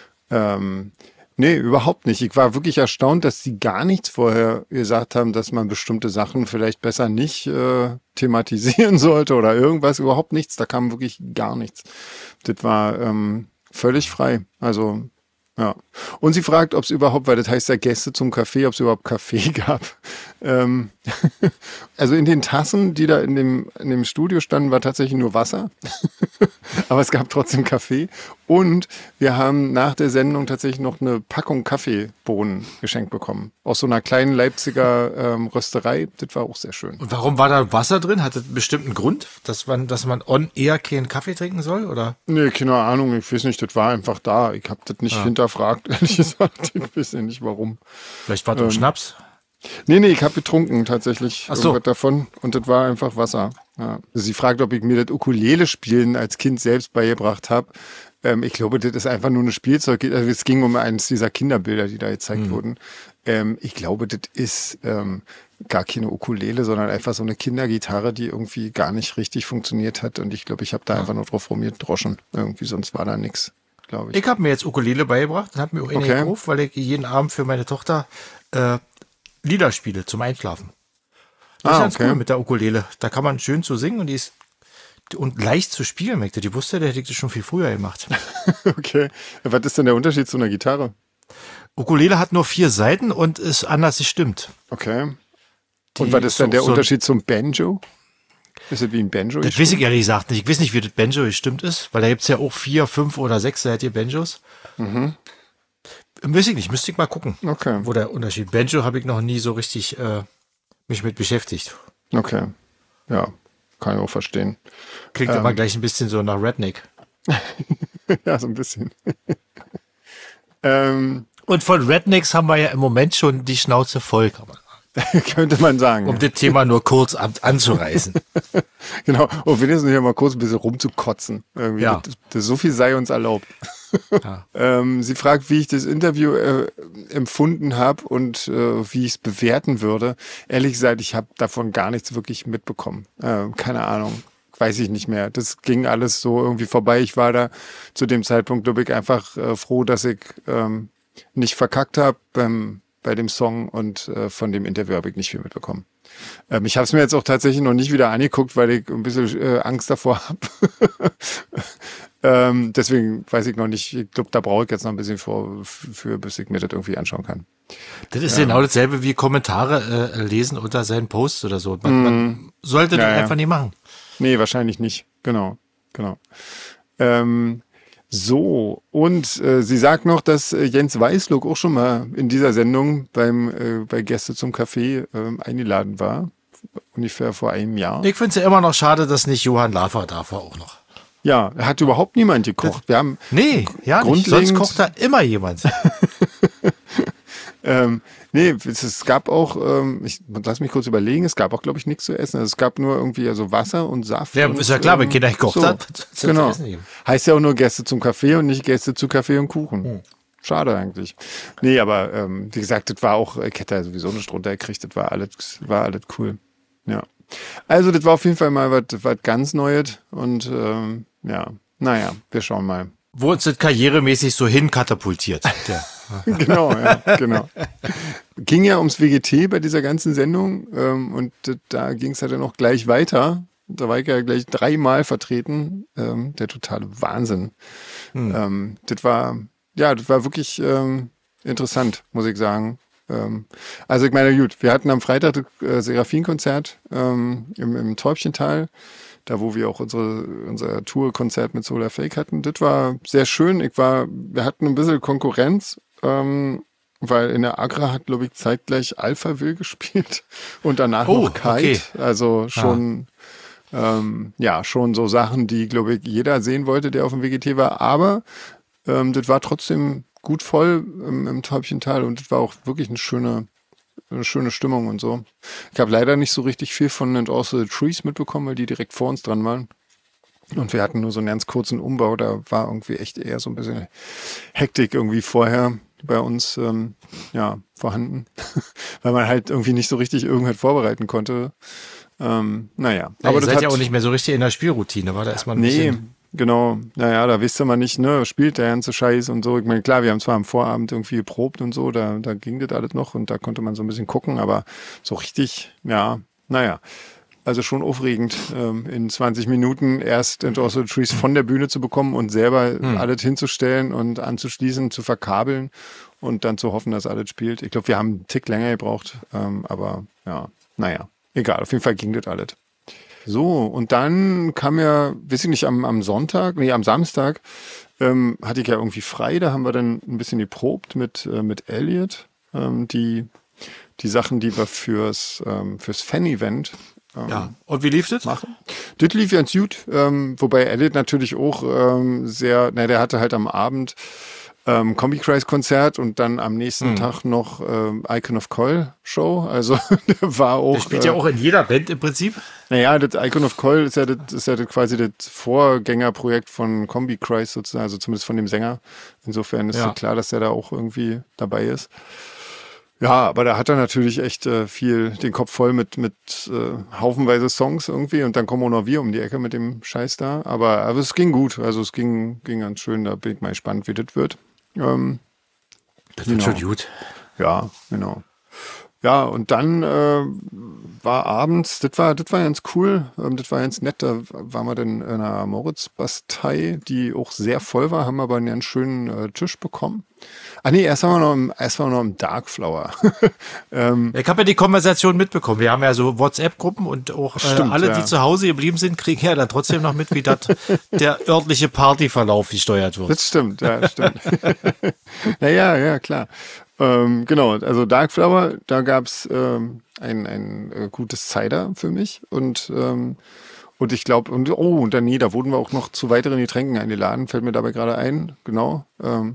Ähm, nee, überhaupt nicht. Ich war wirklich erstaunt, dass sie gar nichts vorher gesagt haben, dass man bestimmte Sachen vielleicht besser nicht äh, thematisieren sollte oder irgendwas. Überhaupt nichts. Da kam wirklich gar nichts. Das war ähm, völlig frei. Also ja. Und sie fragt, ob es überhaupt, weil das heißt ja Gäste zum Kaffee, ob es überhaupt Kaffee gab. Ähm, also in den Tassen, die da in dem, in dem Studio standen, war tatsächlich nur Wasser. Aber es gab trotzdem Kaffee. Und wir haben nach der Sendung tatsächlich noch eine Packung Kaffeebohnen geschenkt bekommen. Aus so einer kleinen Leipziger ähm, Rösterei. Das war auch sehr schön. Und warum war da Wasser drin? Hat das einen bestimmten Grund, dass man, dass man on air keinen Kaffee trinken soll? Oder? Nee, keine Ahnung. Ich weiß nicht, das war einfach da. Ich habe das nicht Ja. hinterfragt, ehrlich gesagt. Ich weiß ja nicht, warum. Vielleicht war das Ähm, Schnaps? Nee, nee, ich habe getrunken tatsächlich Ach so. irgendwas davon und das war einfach Wasser. Ja. Sie fragt, ob ich mir das Ukulele-Spielen als Kind selbst beigebracht habe. Ähm, ich glaube, das ist einfach nur eine Spielzeug. Also es ging um eines dieser Kinderbilder, die da gezeigt Mhm. wurden. Ähm, ich glaube, das ist ähm, gar keine Ukulele, sondern einfach so eine Kindergitarre, die irgendwie gar nicht richtig funktioniert hat. Und ich glaube, ich habe da einfach nur drauf rumgedroschen. Irgendwie, sonst war da nichts, glaube ich. Ich habe mir jetzt Ukulele beigebracht und habe mir auch eine Okay. gekauft, weil ich jeden Abend für meine Tochter äh, Lieder spiele zum Einschlafen. Das Ah, ist ganz okay. cool mit der Ukulele. Da kann man schön zu singen und die ist und leicht zu spielen, merkt ihr. Die wusste, der hätte ich das schon viel früher gemacht. Okay. Was ist denn der Unterschied zu einer Gitarre? Ukulele hat nur vier Seiten und ist anders gestimmt. Okay. Die Und was ist dann der so, so, Unterschied zum Banjo? Ist es wie ein Banjo? Das weiß ich ehrlich gesagt nicht. Ich weiß nicht, wie das Banjo gestimmt ist, weil da gibt es ja auch vier, fünf oder sechs seitige Banjos. Mhm. Weiß ich nicht, müsste ich mal gucken, Okay. wo der Unterschied. Banjo habe ich noch nie so richtig äh, mich mit beschäftigt. Okay. Ja, kann ich auch verstehen. Klingt Ähm. aber gleich ein bisschen so nach Redneck. Ja, so ein bisschen. ähm, Und von Rednecks haben wir ja im Moment schon die Schnauze voll, kann man sagen. könnte man sagen. Um das Thema nur kurz an, anzureißen. Genau. Und wenigstens hier mal kurz ein bisschen rumzukotzen. Irgendwie. Ja. Das, das, so viel sei uns erlaubt. Ja. ähm, sie fragt, wie ich das Interview äh, empfunden habe und äh, wie ich es bewerten würde. Ehrlich gesagt, ich habe davon gar nichts wirklich mitbekommen. Äh, keine Ahnung. Weiß ich nicht mehr. Das ging alles so irgendwie vorbei. Ich war da zu dem Zeitpunkt, glaube ich, einfach äh, froh, dass ich ähm, nicht verkackt habe beim bei dem Song und äh, von dem Interview habe ich nicht viel mitbekommen. Ähm, ich habe es mir jetzt auch tatsächlich noch nicht wieder angeguckt, weil ich ein bisschen äh, Angst davor habe. ähm, deswegen weiß ich noch nicht. Ich glaube, da brauche ich jetzt noch ein bisschen vor, für, bis ich mir das irgendwie anschauen kann. Das ist ja genau dasselbe wie Kommentare äh, lesen unter seinen Posts oder so. Man, man sollte Ja, das ja. einfach nicht machen. Nee, wahrscheinlich nicht. Genau, genau. Ähm, so, und äh, sie sagt noch, dass äh, Jens Weißluck auch schon mal in dieser Sendung beim äh, bei Gäste zum Café ähm, eingeladen war. Ungefähr vor einem Jahr. Ich finde es ja immer noch schade, dass nicht Johann Lafer da war auch noch. Ja, er hat überhaupt niemand gekocht. Wir haben Nee, ja nicht. Sonst grundlegend- kocht da immer jemand. Ähm, nee, es, es gab auch, ähm, ich lass mich kurz überlegen, es gab auch, glaube ich, nichts zu essen. Also es gab nur irgendwie also Wasser und Saft. Ja, und, ist ja klar, wenn ähm, Kinder gekocht so. hat, soll's zu Genau. essen geben. Heißt ja auch nur Gäste zum Kaffee und nicht Gäste zu Kaffee und Kuchen. Hm. Schade eigentlich. Nee, aber ähm, wie gesagt, das war auch, ich hätte da sowieso nicht drunter gekriegt, das war alles, war alles cool. Ja. Also das war auf jeden Fall mal was, was ganz Neues und ähm, ja, naja, wir schauen mal. Wo uns das karrieremäßig so hinkatapultiert. Der. Genau, ja, genau. Ging ja ums W G T bei dieser ganzen Sendung ähm, und d- da ging es ja dann auch gleich weiter. Da war ich ja gleich dreimal vertreten. Ähm, der totale Wahnsinn. Hm. Ähm, das war, ja, das war wirklich ähm, interessant, muss ich sagen. Ähm, also ich meine, gut, wir hatten am Freitag das äh, Seraphin-Konzert ähm, im, im Täubchental. Da, wo wir auch unsere, unser Tour-Konzert mit Solar Fake hatten. Das war sehr schön. Ich war, wir hatten ein bisschen Konkurrenz, ähm, weil in der Agra hat, glaube ich, zeitgleich Alpha Will gespielt und danach Oh, noch Kite. okay. Also schon, ähm, ja, schon so Sachen, die, glaube ich, jeder sehen wollte, der auf dem W G T war. Aber ähm, das war trotzdem gut voll im, im Täubchental und das war auch wirklich eine schöne, eine schöne Stimmung und so. Ich habe leider nicht so richtig viel von And Also the Trees mitbekommen, weil die direkt vor uns dran waren. Und wir hatten nur so einen ganz kurzen Umbau, da war irgendwie echt eher so ein bisschen Hektik irgendwie vorher. bei uns ähm, ja, vorhanden, weil man halt irgendwie nicht so richtig irgendwas vorbereiten konnte. Ähm, naja. Ja, aber ihr das seid hat, ja auch nicht mehr so richtig in der Spielroutine, war da erstmal ein nee, bisschen... genau. Naja, da wisst ihr mal nicht, ne, spielt der ganze Scheiß und so. Ich meine, klar, wir haben zwar am Vorabend irgendwie geprobt und so, da, da ging das alles noch und da konnte man so ein bisschen gucken, aber so richtig, ja, naja. Also schon aufregend, ähm, in zwanzig Minuten erst Into the Trees von der Bühne zu bekommen und selber hm. alles hinzustellen und anzuschließen, zu verkabeln und dann zu hoffen, dass alles spielt. Ich glaube, wir haben einen Tick länger gebraucht, ähm, aber ja, naja, egal. Auf jeden Fall ging das alles. So, und dann kam ja, weiß ich nicht, am, am Sonntag, nee, am Samstag ähm, hatte ich ja irgendwie frei. Da haben wir dann ein bisschen geprobt mit, äh, mit Elliot, ähm, die, die Sachen, die wir fürs, ähm, fürs Fan-Event ähm, ja, und wie lief das? machen. Das lief ganz gut, ähm, wobei Elliot natürlich auch ähm, sehr, na, der hatte halt am Abend ähm, Combi-Kreis-Konzert und dann am nächsten hm. Tag noch ähm, Icon of Coil Show. Also der war auch. Der spielt äh, ja auch in jeder Band im Prinzip. Naja, das Icon of Coil ist ja, das, ist ja das quasi das Vorgängerprojekt von Combi-Kreis sozusagen, also zumindest von dem Sänger. Insofern ist ja klar, dass der da auch irgendwie dabei ist. Ja, aber da hat er natürlich echt äh, viel den Kopf voll mit, mit äh, haufenweise Songs irgendwie und dann kommen auch noch wir um die Ecke mit dem Scheiß da. Aber, aber es ging gut, also es ging, ging ganz schön, da bin ich mal gespannt, wie das wird. Ähm, das wird genau. schon gut. Ja, genau. Ja, und dann äh, war abends, das war, das war ganz cool, ähm, das war ganz nett, da waren wir dann in einer Moritz-Bastei, die auch sehr voll war, haben aber einen ganz schönen äh, Tisch bekommen. Ah nee, erst waren wir noch im, erst waren wir noch im Darkflower. ähm, ich habe ja die Konversation mitbekommen. Wir haben ja so WhatsApp-Gruppen und auch äh, stimmt, alle, ja. die zu Hause geblieben sind, kriegen ja dann trotzdem noch mit, wie das der örtliche Partyverlauf gesteuert wird. Das stimmt, ja, stimmt. Naja, ja, klar. Ähm, genau, also Darkflower, da gab's ähm, ein, ein äh, gutes Cider für mich und ähm, und ich glaube, und oh, und dann nee, da wurden wir auch noch zu weiteren Getränken eingeladen, fällt mir dabei gerade ein, genau. Ähm,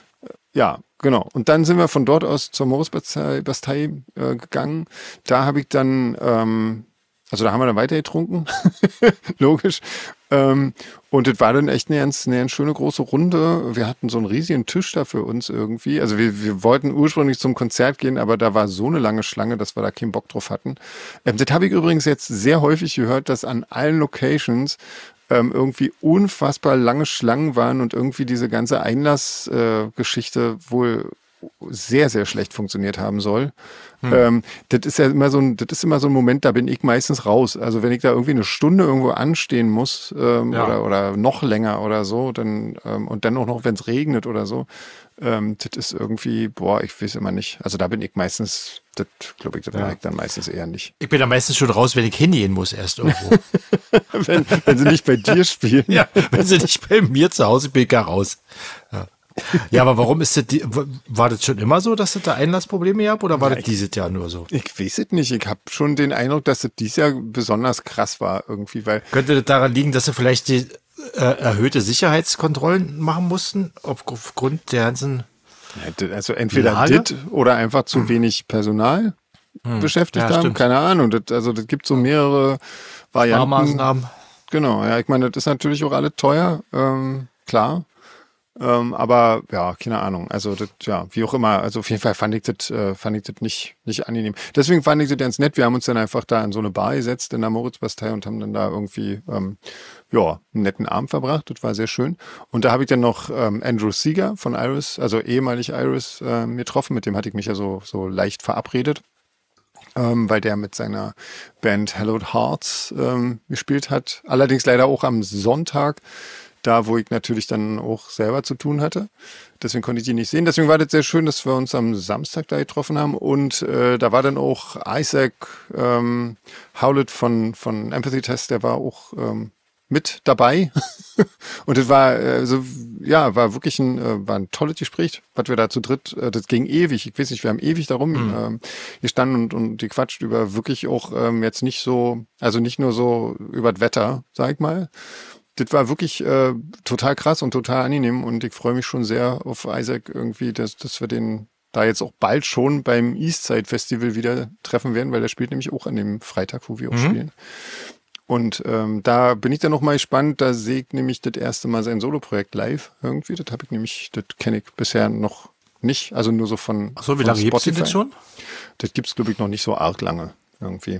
ja, genau. Und dann sind wir von dort aus zur Moritz-Bastei Bastei, äh, gegangen. Da habe ich dann, ähm, also da haben wir dann weiter getrunken, logisch. Ähm, und das war dann echt eine ganz, eine ganz schöne große Runde. Wir hatten so einen riesigen Tisch da für uns irgendwie. Also wir, wir wollten ursprünglich zum Konzert gehen, aber da war so eine lange Schlange, dass wir da keinen Bock drauf hatten. Ähm, das habe ich übrigens jetzt sehr häufig gehört, dass an allen Locations ähm, irgendwie unfassbar lange Schlangen waren und irgendwie diese ganze Einlassgeschichte äh, wohl sehr, sehr schlecht funktioniert haben soll. Hm. Ähm, das ist ja immer so ein, das ist immer so ein Moment, da bin ich meistens raus. Also wenn ich da irgendwie eine Stunde irgendwo anstehen muss ähm, ja. oder, oder noch länger oder so, dann ähm, und dann auch noch, wenn es regnet oder so, ähm, das ist irgendwie, boah, ich weiß immer nicht. Also da bin ich meistens, das glaube ich, das ja. mag ich dann meistens eher nicht. Ich bin da meistens schon raus, wenn ich hingehen muss erst irgendwo. wenn, wenn sie nicht bei dir spielen. Ja, wenn sie nicht bei mir zu Hause bin, ich gar raus. Ja. Ja, aber warum ist das, die, war das schon immer so, dass es da Einlassprobleme gab oder war ja, das dieses Jahr nur so? Ich weiß es nicht. Ich habe schon den Eindruck, dass es dieses Jahr besonders krass war irgendwie, weil. Könnte das daran liegen, dass sie vielleicht die äh, erhöhte Sicherheitskontrollen machen mussten, aufgrund der ganzen. Also entweder das oder einfach zu hm. wenig Personal hm. beschäftigt ja, haben. Stimmt. Keine Ahnung. Das, also das gibt so mehrere Varianten. Maßnahmen. Genau, ja, ich meine, das ist natürlich auch alle teuer, ähm, klar. Ähm, aber ja, keine Ahnung. Also das, ja, wie auch immer. Also auf jeden Fall fand ich das, äh, fand ich das nicht, nicht angenehm. Deswegen fand ich das ganz nett. Wir haben uns dann einfach da in so eine Bar gesetzt in der Moritz-Bastei und haben dann da irgendwie ähm, ja, einen netten Abend verbracht. Das war sehr schön. Und da habe ich dann noch ähm, Andrew Seeger von Iris, also ehemalig Iris, äh, getroffen. Mit dem hatte ich mich ja so, so leicht verabredet. Ähm, weil der mit seiner Band Hallowed Hearts ähm, gespielt hat. Allerdings leider auch am Sonntag. Da, wo ich natürlich dann auch selber zu tun hatte. Deswegen konnte ich die nicht sehen. Deswegen war das sehr schön, dass wir uns am Samstag da getroffen haben. Und äh, da war dann auch Isaac ähm, Howlett von, von Empathy Test, der war auch ähm, mit dabei. Und das war äh, so, ja, war wirklich ein, äh, war ein tolles Gespräch, was wir da zu dritt, äh, das ging ewig. Ich weiß nicht, wir haben ewig darum mhm. ähm, gestanden und, und gequatscht über wirklich auch ähm, jetzt nicht so, also nicht nur so über das Wetter, sag ich mal. Das war wirklich äh, total krass und total angenehm und ich freue mich schon sehr auf Isaac irgendwie, dass, dass wir den da jetzt auch bald schon beim Eastside Festival wieder treffen werden, weil der spielt nämlich auch an dem Freitag, wo wir auch mhm. spielen. Und ähm, da bin ich dann noch mal gespannt, da sehe ich nämlich das erste Mal sein Soloprojekt live irgendwie. Das habe ich nämlich, das kenne ich bisher noch nicht. Also nur so von Ach so, wie von lange gibt es Spotify. denn schon? Das gibt es, glaube ich, noch nicht so arg lange irgendwie.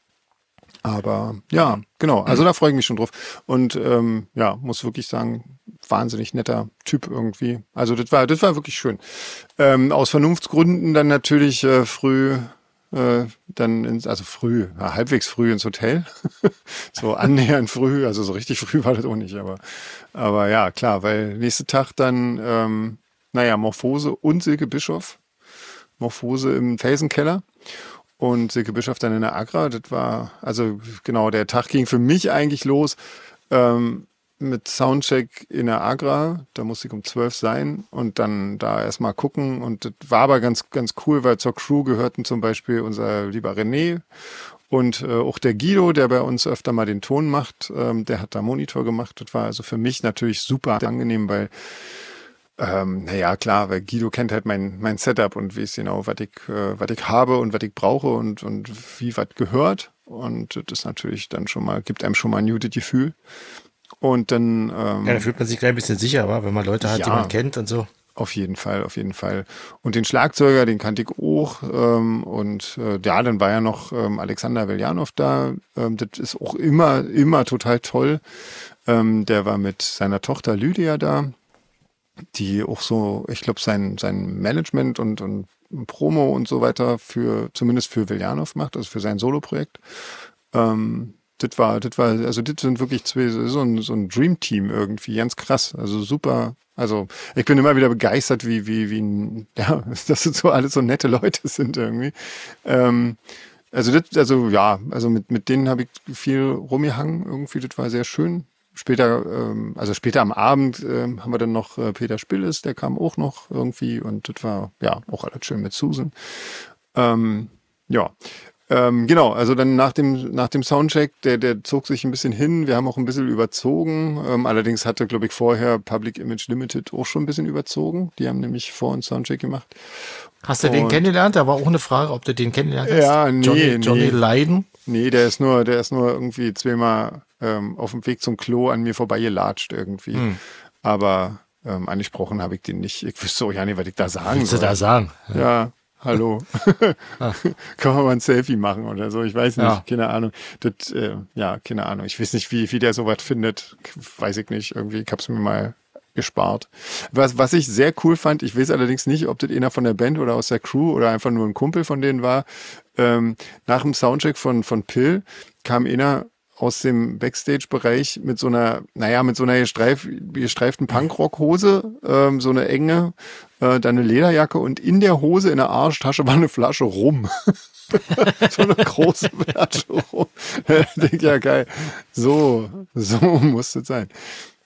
Aber ja, genau. Also da freue ich mich schon drauf. Und ähm, ja, muss wirklich sagen, wahnsinnig netter Typ irgendwie. Also das war, das war wirklich schön. Ähm, aus Vernunftsgründen dann natürlich äh, früh, äh, dann ins, also früh, ja, halbwegs früh ins Hotel. So annähernd früh, also so richtig früh war das auch nicht, aber, aber ja, klar, weil nächsten Tag dann, ähm, naja, Morphose und Silke Bischof. Morphose im Felsenkeller. Und Silke Bischof dann in der Agra. Das war, also genau, der Tag ging für mich eigentlich los ähm, mit Soundcheck in der Agra. Da musste ich um zwölf sein und dann da erstmal gucken. Und das war aber ganz, ganz cool, weil zur Crew gehörten zum Beispiel unser lieber René und äh, auch der Guido, der bei uns öfter mal den Ton macht. Ähm, der hat da Monitor gemacht. Das war also für mich natürlich super angenehm, weil Ähm, naja, klar, weil Guido kennt halt mein, mein Setup und weiß genau, was ich, äh, was ich habe und was ich brauche und, und wie was gehört. Und das ist natürlich dann schon mal, gibt einem schon mal ein gutes Gefühl. Und dann, ähm, Ja, da fühlt man sich gleich ein bisschen sicherer, wenn man Leute hat, ja, die man kennt und so. Auf jeden Fall, auf jeden Fall. Und den Schlagzeuger, den kannte ich auch. Ähm, und äh, ja, dann war ja noch ähm, Alexander Veljanov da. Ähm, das ist auch immer, immer total toll. Ähm, der war mit seiner Tochter Lydia da, die auch so, ich glaube, sein, sein Management und, und Promo und so weiter für, zumindest für Veljanov macht, also für sein Solo-Projekt. Ähm, das war, das war, also das sind wirklich zwei, so ein, so ein Dream-Team irgendwie, ganz krass, also super. Also ich bin immer wieder begeistert, wie, wie, wie, ein, ja, dass das so alles so nette Leute sind irgendwie. Ähm, also das, also ja, also mit, mit denen habe ich viel rumgehangen irgendwie, das war sehr schön. Später, ähm, also später am Abend ähm, haben wir dann noch äh, Peter Spilles, der kam auch noch irgendwie und das war ja auch alles schön mit Susan. Ähm, ja, ähm, genau, also dann nach dem, nach dem Soundcheck, der, der zog sich ein bisschen hin, wir haben auch ein bisschen überzogen, ähm, allerdings hatte, glaube ich, vorher Public Image Limited auch schon ein bisschen überzogen, die haben nämlich vor uns Soundcheck gemacht. Hast du den Und- kennengelernt? Da war auch eine Frage, ob du den kennengelernt hast. Ja, nee, Johnny, nee. Johnny Leiden. Nee, der ist nur, der ist nur irgendwie zweimal ähm, auf dem Weg zum Klo an mir vorbeigelatscht irgendwie. Hm. Aber ähm, angesprochen habe ich den nicht. Ich wüsste auch ja nicht, was ich da sagen Willst du soll. da sagen? Ja, hallo. Kann man mal ein Selfie machen oder so? Ich weiß nicht, Ja. keine Ahnung. Das, äh, ja, keine Ahnung. Ich weiß nicht, wie, wie der sowas findet. Weiß ich nicht. Irgendwie, ich hab's mir mal gespart. Was, was ich sehr cool fand, ich weiß allerdings nicht, ob das einer von der Band oder aus der Crew oder einfach nur ein Kumpel von denen war. Ähm, nach dem Soundcheck von, von Pill kam einer aus dem Backstage-Bereich mit so einer, naja, mit so einer gestreif, gestreiften Punkrock-Hose, ähm, so eine enge, äh, dann eine Lederjacke und in der Hose in der Arschtasche war eine Flasche Rum. So eine große Flasche Rum. Ich denke, ja geil, so, so muss es sein.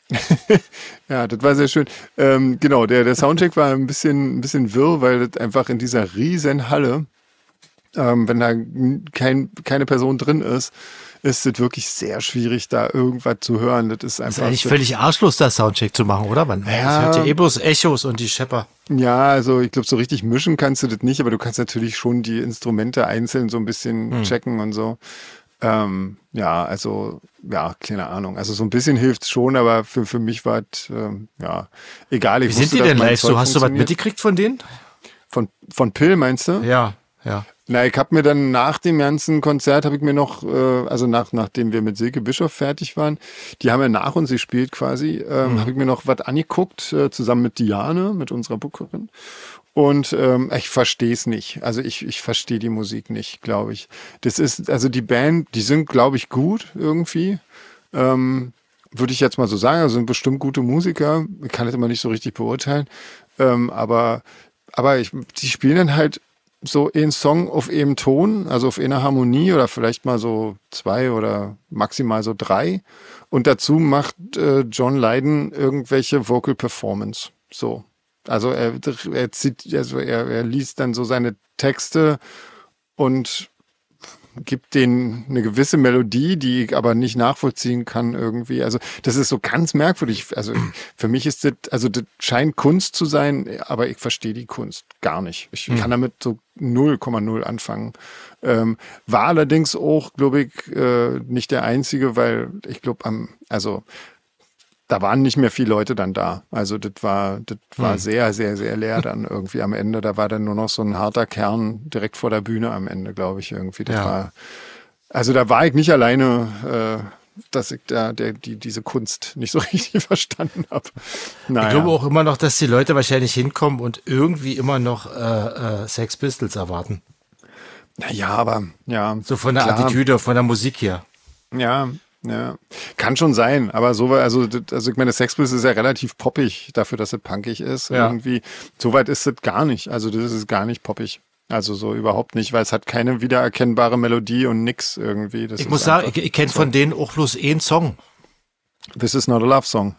Ja, das war sehr schön. Ähm, genau, der, der Soundcheck war ein bisschen, ein bisschen wirr, weil das einfach in dieser riesen Halle, ähm, wenn da kein, keine Person drin ist, ist es wirklich sehr schwierig, da irgendwas zu hören. Das ist Das ist einfach. eigentlich völlig arschlos, da Soundcheck zu machen, oder? Man Ja. hört ja eh bloß Echos und die Schepper. Ja, also ich glaube, so richtig mischen kannst du das nicht, aber du kannst natürlich schon die Instrumente einzeln so ein bisschen Hm. checken und so. Ähm, ja, also, ja, keine Ahnung. Also so ein bisschen hilft's schon, aber für, für mich war es, ähm, ja, egal. Ich Wie sind wusste, die dass denn mein live? Zeug So, hast du was funktioniert. mitgekriegt von denen? Von, von Pill, meinst du? Ja, ja. Na, ich habe mir dann nach dem ganzen Konzert, habe ich mir noch, äh, also nach, nachdem wir mit Silke Bischof fertig waren, die haben ja nach uns gespielt quasi, ähm, Mhm. habe ich mir noch was angeguckt, äh, zusammen mit Diane, mit unserer Bookerin. Und ähm, ich verstehe es nicht. Also ich, ich verstehe die Musik nicht, glaube ich. Das ist, also die Band, die sind, glaube ich, gut irgendwie. Ähm, würde ich jetzt mal so sagen. Also sind bestimmt gute Musiker. Ich kann das immer nicht so richtig beurteilen. Ähm, aber aber ich, die spielen dann halt so einen Song auf einem Ton, also auf einer Harmonie oder vielleicht mal so zwei oder maximal so drei. Und dazu macht äh, John Lydon irgendwelche Vocal Performance. So. Also er, er zieht, also er, er liest dann so seine Texte und gibt denen eine gewisse Melodie, die ich aber nicht nachvollziehen kann irgendwie. Also das ist so ganz merkwürdig. Also für mich ist das, also das scheint Kunst zu sein, aber ich verstehe die Kunst gar nicht. Ich Hm. kann damit so null Komma null anfangen. Ähm, war allerdings auch, glaube ich, äh, nicht der einzige, weil ich glaube, am, also da waren nicht mehr viele Leute dann da. Also das war, das war hm. sehr, sehr, sehr leer dann irgendwie am Ende. Da war dann nur noch so ein harter Kern direkt vor der Bühne am Ende, glaube ich, irgendwie. Das ja. war, also da war ich nicht alleine, äh, dass ich da der, die, diese Kunst nicht so richtig verstanden habe. Naja. Ich glaube auch immer noch, dass die Leute wahrscheinlich hinkommen und irgendwie immer noch äh, äh, Sex Pistols erwarten. Naja, aber ja. So von der klar. Attitüde, von der Musik her. Ja, ja. Kann schon sein, aber so weit, also, also ich meine, Sex Pistols ist ja relativ poppig dafür, dass es punkig ist. Ja. Irgendwie. So weit ist es gar nicht. Also das ist gar nicht poppig. Also so überhaupt nicht, weil es hat keine wiedererkennbare Melodie und nix irgendwie. Das ich muss sagen, ich, ich kenne so. von denen auch bloß einen Song. This is not a love song.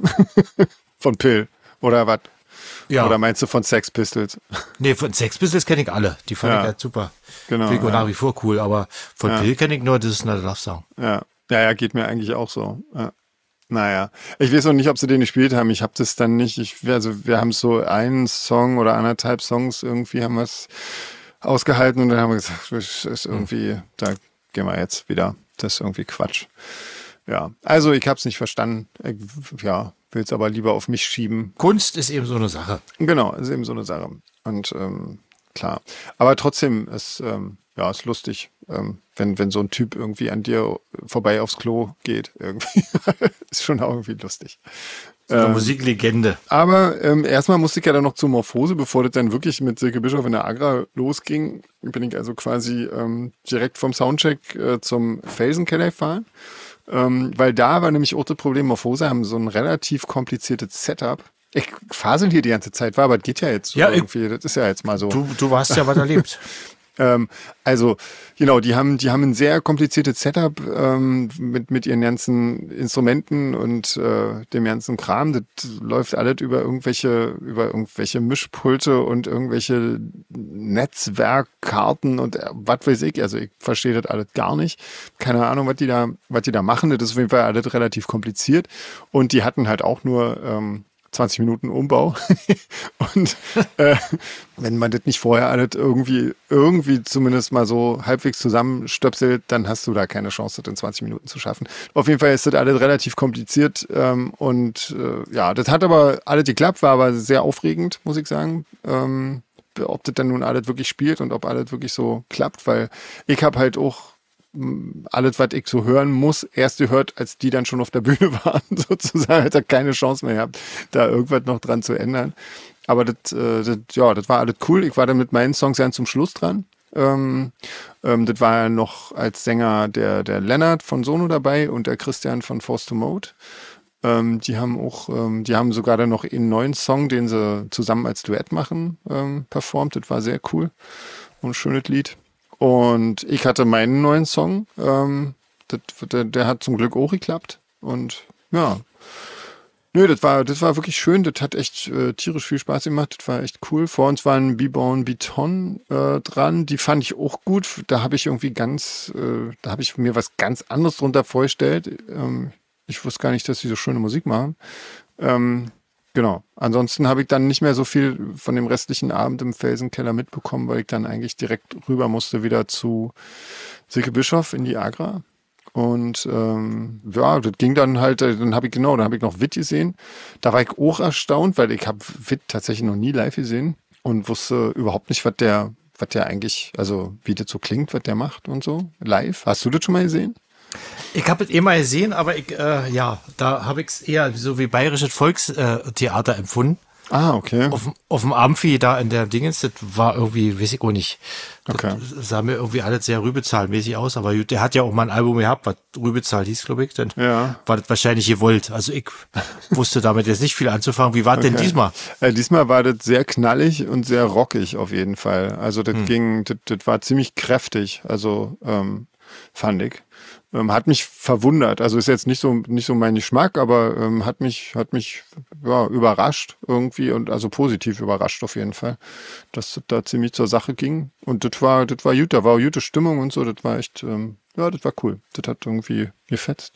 Von Pill. Oder was? Ja. Oder meinst du von Sex Pistols? Nee, von Sex Pistols kenne ich alle. Die fand ja. ich halt super. Genau. Finde ich ja. nach wie vor cool, aber von ja. Pill kenne ich nur This is not a love song. Ja. Ja, ja, geht mir eigentlich auch so. Ja. Naja, ich weiß auch nicht, ob sie den gespielt haben. Ich habe das dann nicht. Ich, also wir haben so einen Song oder anderthalb Songs irgendwie haben wir es ausgehalten und dann haben wir gesagt, das ist irgendwie, da gehen wir jetzt wieder. Das ist irgendwie Quatsch. Ja, also ich habe es nicht verstanden. Ich, ja, will es aber lieber auf mich schieben. Kunst ist eben so eine Sache. Genau, ist eben so eine Sache. Und ähm, klar, aber trotzdem ist ähm, ja ist lustig, ähm, wenn wenn so ein Typ irgendwie an dir vorbei aufs Klo geht. Irgendwie ist schon auch irgendwie lustig. So eine ähm, Musiklegende. Aber ähm, erstmal musste ich ja dann noch zur Morphose, bevor das dann wirklich mit Silke Bischof in der Agra losging. Bin ich also quasi ähm, direkt vom Soundcheck äh, zum Felsenkeller gefahren. Ähm, weil da war nämlich auch das Problem, Morphose haben so ein relativ kompliziertes Setup. Ich fasel hier die ganze Zeit, war, aber das geht ja jetzt ja, irgendwie. Das ist ja jetzt mal so. Du, du hast ja was erlebt. Ähm, also, genau, die haben, die haben ein sehr kompliziertes Setup ähm, mit, mit ihren ganzen Instrumenten und äh, dem ganzen Kram. Das läuft alles über irgendwelche, über irgendwelche Mischpulte und irgendwelche Netzwerkkarten und äh, was weiß ich. Also ich verstehe das alles gar nicht. Keine Ahnung, was die da, was die da machen. Das ist auf jeden Fall alles relativ kompliziert. Und die hatten halt auch nur ähm, zwanzig Minuten Umbau. Und äh, wenn man das nicht vorher alles irgendwie, irgendwie zumindest mal so halbwegs zusammenstöpselt, dann hast du da keine Chance, das in zwanzig Minuten zu schaffen. Auf jeden Fall ist das alles relativ kompliziert. Ähm, und äh, ja, das hat aber alles geklappt, war aber sehr aufregend, muss ich sagen. Ähm, ob das dann nun alles wirklich spielt und ob alles wirklich so klappt, weil ich habe halt auch alles, was ich so hören muss, erst gehört, als die dann schon auf der Bühne waren, sozusagen, hat er keine Chance mehr gehabt, da irgendwas noch dran zu ändern. Aber das, äh, das, ja, das war alles cool. Ich war dann mit meinen Songs dann zum Schluss dran. Ähm, ähm, das war ja noch als Sänger der, der Lennart von Sono dabei und der Christian von Force to Mode. Ähm, die haben auch, ähm, die haben sogar dann noch einen neuen Song, den sie zusammen als Duett machen, ähm, performt. Das war sehr cool und ein schönes Lied. Und ich hatte meinen neuen Song, ähm, das, der, der hat zum Glück auch geklappt. Und ja, nö, das war, das war wirklich schön. Das hat echt äh, tierisch viel Spaß gemacht. Das war echt cool. Vor uns waren B-Bone Beton äh, dran. Die fand ich auch gut. Da habe ich irgendwie ganz, äh, da habe ich mir was ganz anderes drunter vorgestellt. Ähm, ich wusste gar nicht, dass sie so schöne Musik machen. Ähm, Genau. Ansonsten habe ich dann nicht mehr so viel von dem restlichen Abend im Felsenkeller mitbekommen, weil ich dann eigentlich direkt rüber musste wieder zu Silke Bischof in die Agra. Und ähm, ja, das ging dann halt, dann habe ich genau, dann habe ich noch Witt gesehen. Da war ich auch erstaunt, weil ich habe Witt tatsächlich noch nie live gesehen und wusste überhaupt nicht, was der, was der eigentlich, also wie das so klingt, was der macht und so live. Hast du das schon mal gesehen? Ich habe es eh mal gesehen, aber ich, äh, ja, da habe ich es eher so wie bayerisches Volkstheater empfunden. Ah, okay. Auf, auf dem Amphi da in der Dingens, das war irgendwie, weiß ich auch nicht. Das okay. sah mir irgendwie alles sehr Rübezahl-mäßig aus, aber der hat ja auch mal ein Album gehabt, was Rübezahl hieß, glaube ich. Dann ja. war das wahrscheinlich gewollt. Also ich wusste damit jetzt nicht viel anzufangen. Wie war okay. denn diesmal? Äh, diesmal war das sehr knallig und sehr rockig auf jeden Fall. Also das hm. ging, das, das war ziemlich kräftig, also ähm, fand ich. Ähm, hat mich verwundert. Also ist jetzt nicht so nicht so mein Geschmack, aber ähm, hat mich hat mich ja, überrascht irgendwie und also positiv überrascht auf jeden Fall, dass das da ziemlich zur Sache ging. Und das war das war gut, da war gute Stimmung und so. Das war echt ähm, ja, das war cool. Das hat irgendwie gefetzt.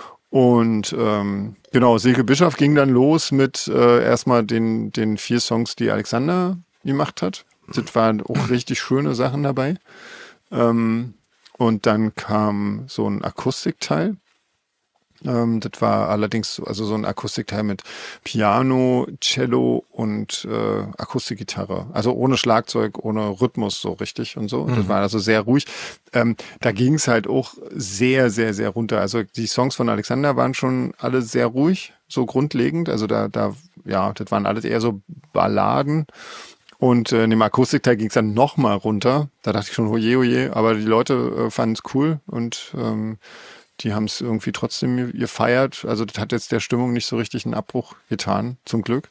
Und ähm, genau, Silke Bischof ging dann los mit äh, erstmal den den vier Songs, die Alexander gemacht hat. Das waren auch richtig schöne Sachen dabei. Ähm, Und dann kam so ein Akustikteil. Ähm, das war allerdings so- also so ein Akustikteil mit Piano, Cello und äh, Akustikgitarre. Also ohne Schlagzeug, ohne Rhythmus so richtig und so. Das war also sehr ruhig. Ähm, da ging es halt auch sehr, sehr, sehr runter. Also die Songs von Alexander waren schon alle sehr ruhig, so grundlegend. Also da, da, ja, das waren alles eher so Balladen. Und äh, in dem Akustikteil ging es dann nochmal runter. Da dachte ich schon, oje, oje. Aber die Leute äh, fanden es cool und ähm, die haben es irgendwie trotzdem gefeiert. Also das hat jetzt der Stimmung nicht so richtig einen Abbruch getan, zum Glück.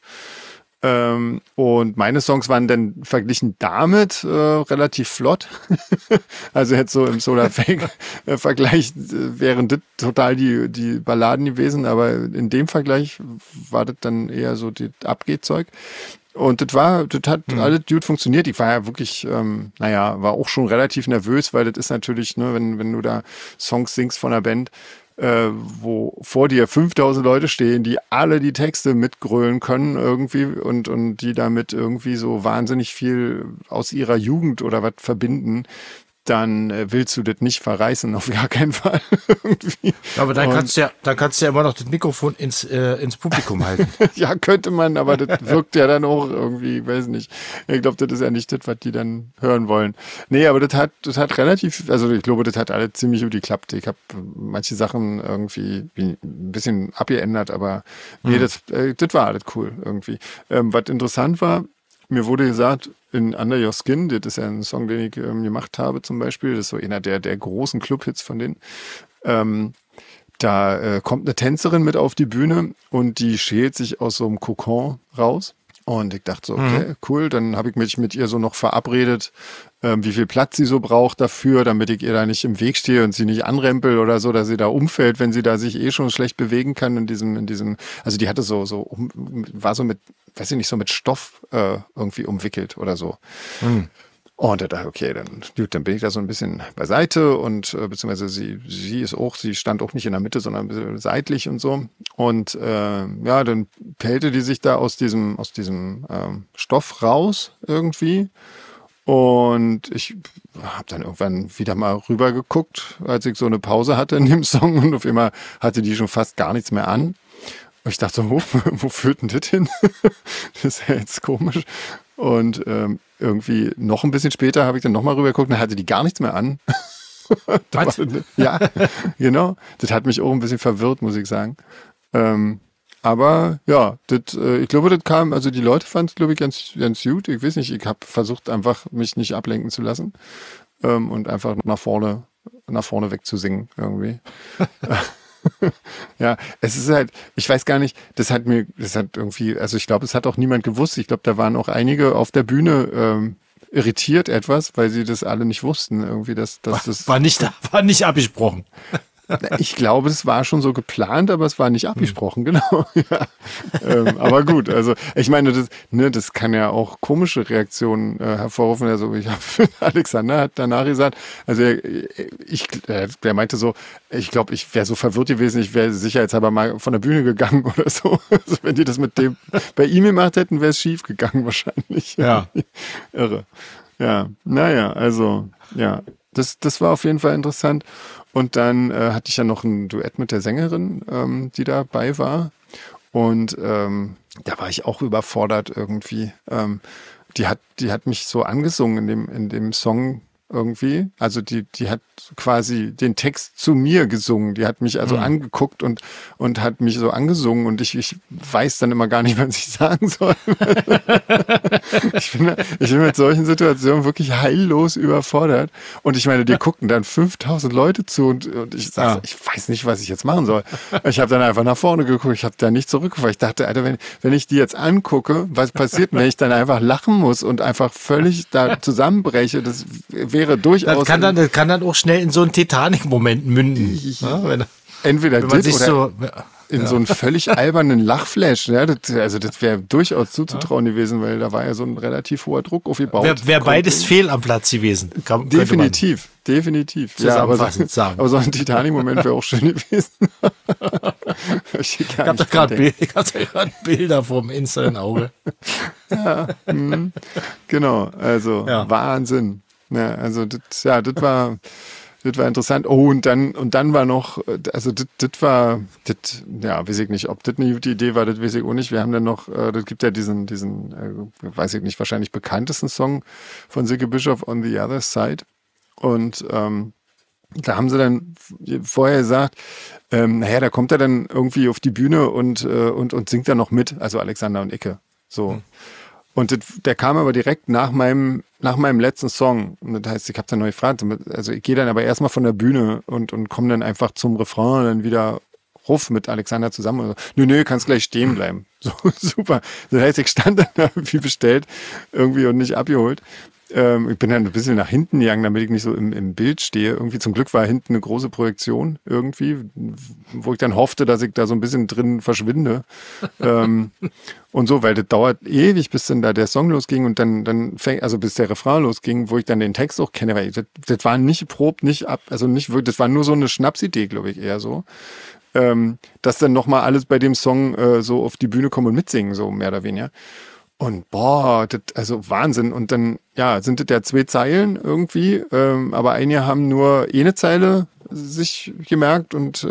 Ähm, und meine Songs waren dann verglichen damit äh, relativ flott. Also jetzt so im Solar Fake-Vergleich äh, wären das total die, die Balladen gewesen, aber in dem Vergleich war das dann eher so das Abgehzeug. Und das war, das hat mhm. alles gut funktioniert. Ich war ja wirklich, ähm, naja, war auch schon relativ nervös, weil das ist natürlich, ne, wenn, wenn du da Songs singst von einer Band, äh, wo vor dir fünftausend Leute stehen, die alle die Texte mitgrölen können irgendwie und, und die damit irgendwie so wahnsinnig viel aus ihrer Jugend oder was verbinden, dann äh, willst du das nicht verreißen, auf gar keinen Fall. Irgendwie. Aber dann Und, kannst du ja, dann kannst du ja immer noch das Mikrofon ins, äh, ins Publikum halten. ja, könnte man, aber das wirkt ja dann auch irgendwie, weiß nicht. Ich glaube, das ist ja nicht das, was die dann hören wollen. Nee, aber das hat, das hat relativ, also ich glaube, das hat alle ziemlich gut geklappt. Ich habe manche Sachen irgendwie ein bisschen abgeändert, aber nee, mhm. das, äh, das war alles cool irgendwie. Ähm, was interessant war, mir wurde gesagt, in Under Your Skin, das ist ja ein Song, den ich ähm, gemacht habe zum Beispiel, das ist so einer der, der großen Clubhits von denen, ähm, da äh, kommt eine Tänzerin mit auf die Bühne und die schält sich aus so einem Kokon raus. Und ich dachte so, okay, mhm. cool, dann habe ich mich mit ihr so noch verabredet, ähm, wie viel Platz sie so braucht dafür, damit ich ihr da nicht im Weg stehe und sie nicht anrempel oder so, dass sie da umfällt, wenn sie da sich eh schon schlecht bewegen kann in diesem, in diesem, also die hatte so, so, um, war so mit, weiß ich nicht, so mit Stoff äh, irgendwie umwickelt oder so. Mhm. Und da dachte ich, okay, dann, gut, dann bin ich da so ein bisschen beiseite und äh, beziehungsweise sie, sie ist auch, sie stand auch nicht in der Mitte, sondern ein bisschen seitlich und so. Und äh, ja, dann pellte die sich da aus diesem, aus diesem ähm, Stoff raus irgendwie. Und ich habe dann irgendwann wieder mal rüber geguckt, als ich so eine Pause hatte in dem Song und auf einmal hatte die schon fast gar nichts mehr an. Und ich dachte so, wo, wo führt denn das hin? Das ist ja jetzt komisch. Und ähm, irgendwie noch ein bisschen später habe ich dann nochmal rüber geguckt, dann hatte die gar nichts mehr an. Was? Ja, genau. Das hat mich auch ein bisschen verwirrt, muss ich sagen. Ähm, aber ja, das, äh, ich glaube, das kam, also die Leute fanden es, glaube ich, ganz, ganz gut. Ich weiß nicht, ich habe versucht, einfach mich nicht ablenken zu lassen ähm, und einfach nach vorne, nach vorne wegzusingen irgendwie. Ja, es ist halt, ich weiß gar nicht, das hat mir, das hat irgendwie, also ich glaube, es hat auch niemand gewusst. Ich glaube, da waren auch einige auf der Bühne ähm, irritiert etwas, weil sie das alle nicht wussten. Irgendwie, dass, dass war, das war nicht, war nicht abgesprochen. Ich glaube, es war schon so geplant, aber es war nicht abgesprochen, genau. Ja. Ähm, aber gut, also ich meine, das, ne, das kann ja auch komische Reaktionen äh, hervorrufen. Also ich habe Alexander hat danach gesagt, also ich, äh, der meinte so, ich glaube, ich wäre so verwirrt gewesen, ich wäre sicherheitshalber mal von der Bühne gegangen oder so. Also wenn die das mit dem bei ihm gemacht hätten, wäre es schief gegangen wahrscheinlich. Ja. Irre. Ja, naja, also ja, das, das war auf jeden Fall interessant. Und dann äh, hatte ich ja noch ein Duett mit der Sängerin, ähm, die dabei war. Und ähm, da war ich auch überfordert irgendwie. Ähm, die hat, die hat mich so angesungen in dem, in dem Song irgendwie. Also die, die hat quasi den Text zu mir gesungen. Die hat mich also mhm. angeguckt und, und hat mich so angesungen und ich, ich weiß dann immer gar nicht, was ich sagen soll. ich, bin, ich bin mit solchen Situationen wirklich heillos überfordert. Und ich meine, die guckten dann fünftausend Leute zu und, und ich sag, ja. ich weiß nicht, was ich jetzt machen soll. Ich habe dann einfach nach vorne geguckt, ich habe da nicht zurückgeguckt. Ich dachte, Alter, wenn, wenn ich die jetzt angucke, was passiert, wenn ich dann einfach lachen muss und einfach völlig da zusammenbreche, das wäre durchaus. Das kann dann, das kann dann auch schnell in so einen Titanic-Moment münden. Ja, wenn, Entweder wenn man sich oder so, in ja. so einen völlig albernen Lachflash. Ja, das, also das wäre durchaus zuzutrauen ja. gewesen, weil da war ja so ein relativ hoher Druck aufgebaut. Wäre wär beides fehl am Platz gewesen. Kann, definitiv, definitiv. Ja, aber, so, sagen. aber so ein Titanic-Moment wäre auch schön gewesen. ich ich habe da gerade Bild, Bilder vom inneren Auge. Ja, mh, genau. Also ja. Wahnsinn. Ja, also das, ja, das war, das war interessant. Oh, und dann, und dann war noch, also das, das war, das, ja, weiß ich nicht, ob das eine gute Idee war, das weiß ich auch nicht. Wir haben dann noch, äh, das gibt ja diesen, diesen, äh, weiß ich nicht, wahrscheinlich bekanntesten Song von Silke Bischoff, On the Other Side. Und ähm, da haben sie dann vorher gesagt, ähm, naja, da kommt er dann irgendwie auf die Bühne und, äh, und, und singt dann noch mit, also Alexander und Icke. So. Hm. Und das, der kam aber direkt nach meinem, nach meinem letzten Song. Und das heißt, ich habe dann neu gefragt. Also ich gehe dann aber erstmal von der Bühne und, und komme dann einfach zum Refrain und dann wieder ruf mit Alexander zusammen. Und so, nö, nö, kannst gleich stehen bleiben. So, super. Das heißt, ich stand dann da wie bestellt irgendwie und nicht abgeholt. Ähm, ich bin dann ein bisschen nach hinten gegangen, damit ich nicht so im, im Bild stehe. Irgendwie zum Glück war hinten eine große Projektion irgendwie, wo ich dann hoffte, dass ich da so ein bisschen drin verschwinde. ähm, und so, weil das dauert ewig, bis dann da der Song losging und dann, dann fängt, also bis der Refrain losging, wo ich dann den Text auch kenne, weil das, das war nicht probt, nicht ab, also nicht wirklich, das war nur so eine Schnapsidee, glaube ich, eher so. Ähm, dass dann nochmal alles bei dem Song äh, so auf die Bühne kommen und mitsingen, so mehr oder weniger. Und boah, das, also Wahnsinn. Und dann, ja, sind das ja zwei Zeilen irgendwie, ähm, aber einige haben nur eine Zeile sich gemerkt und äh,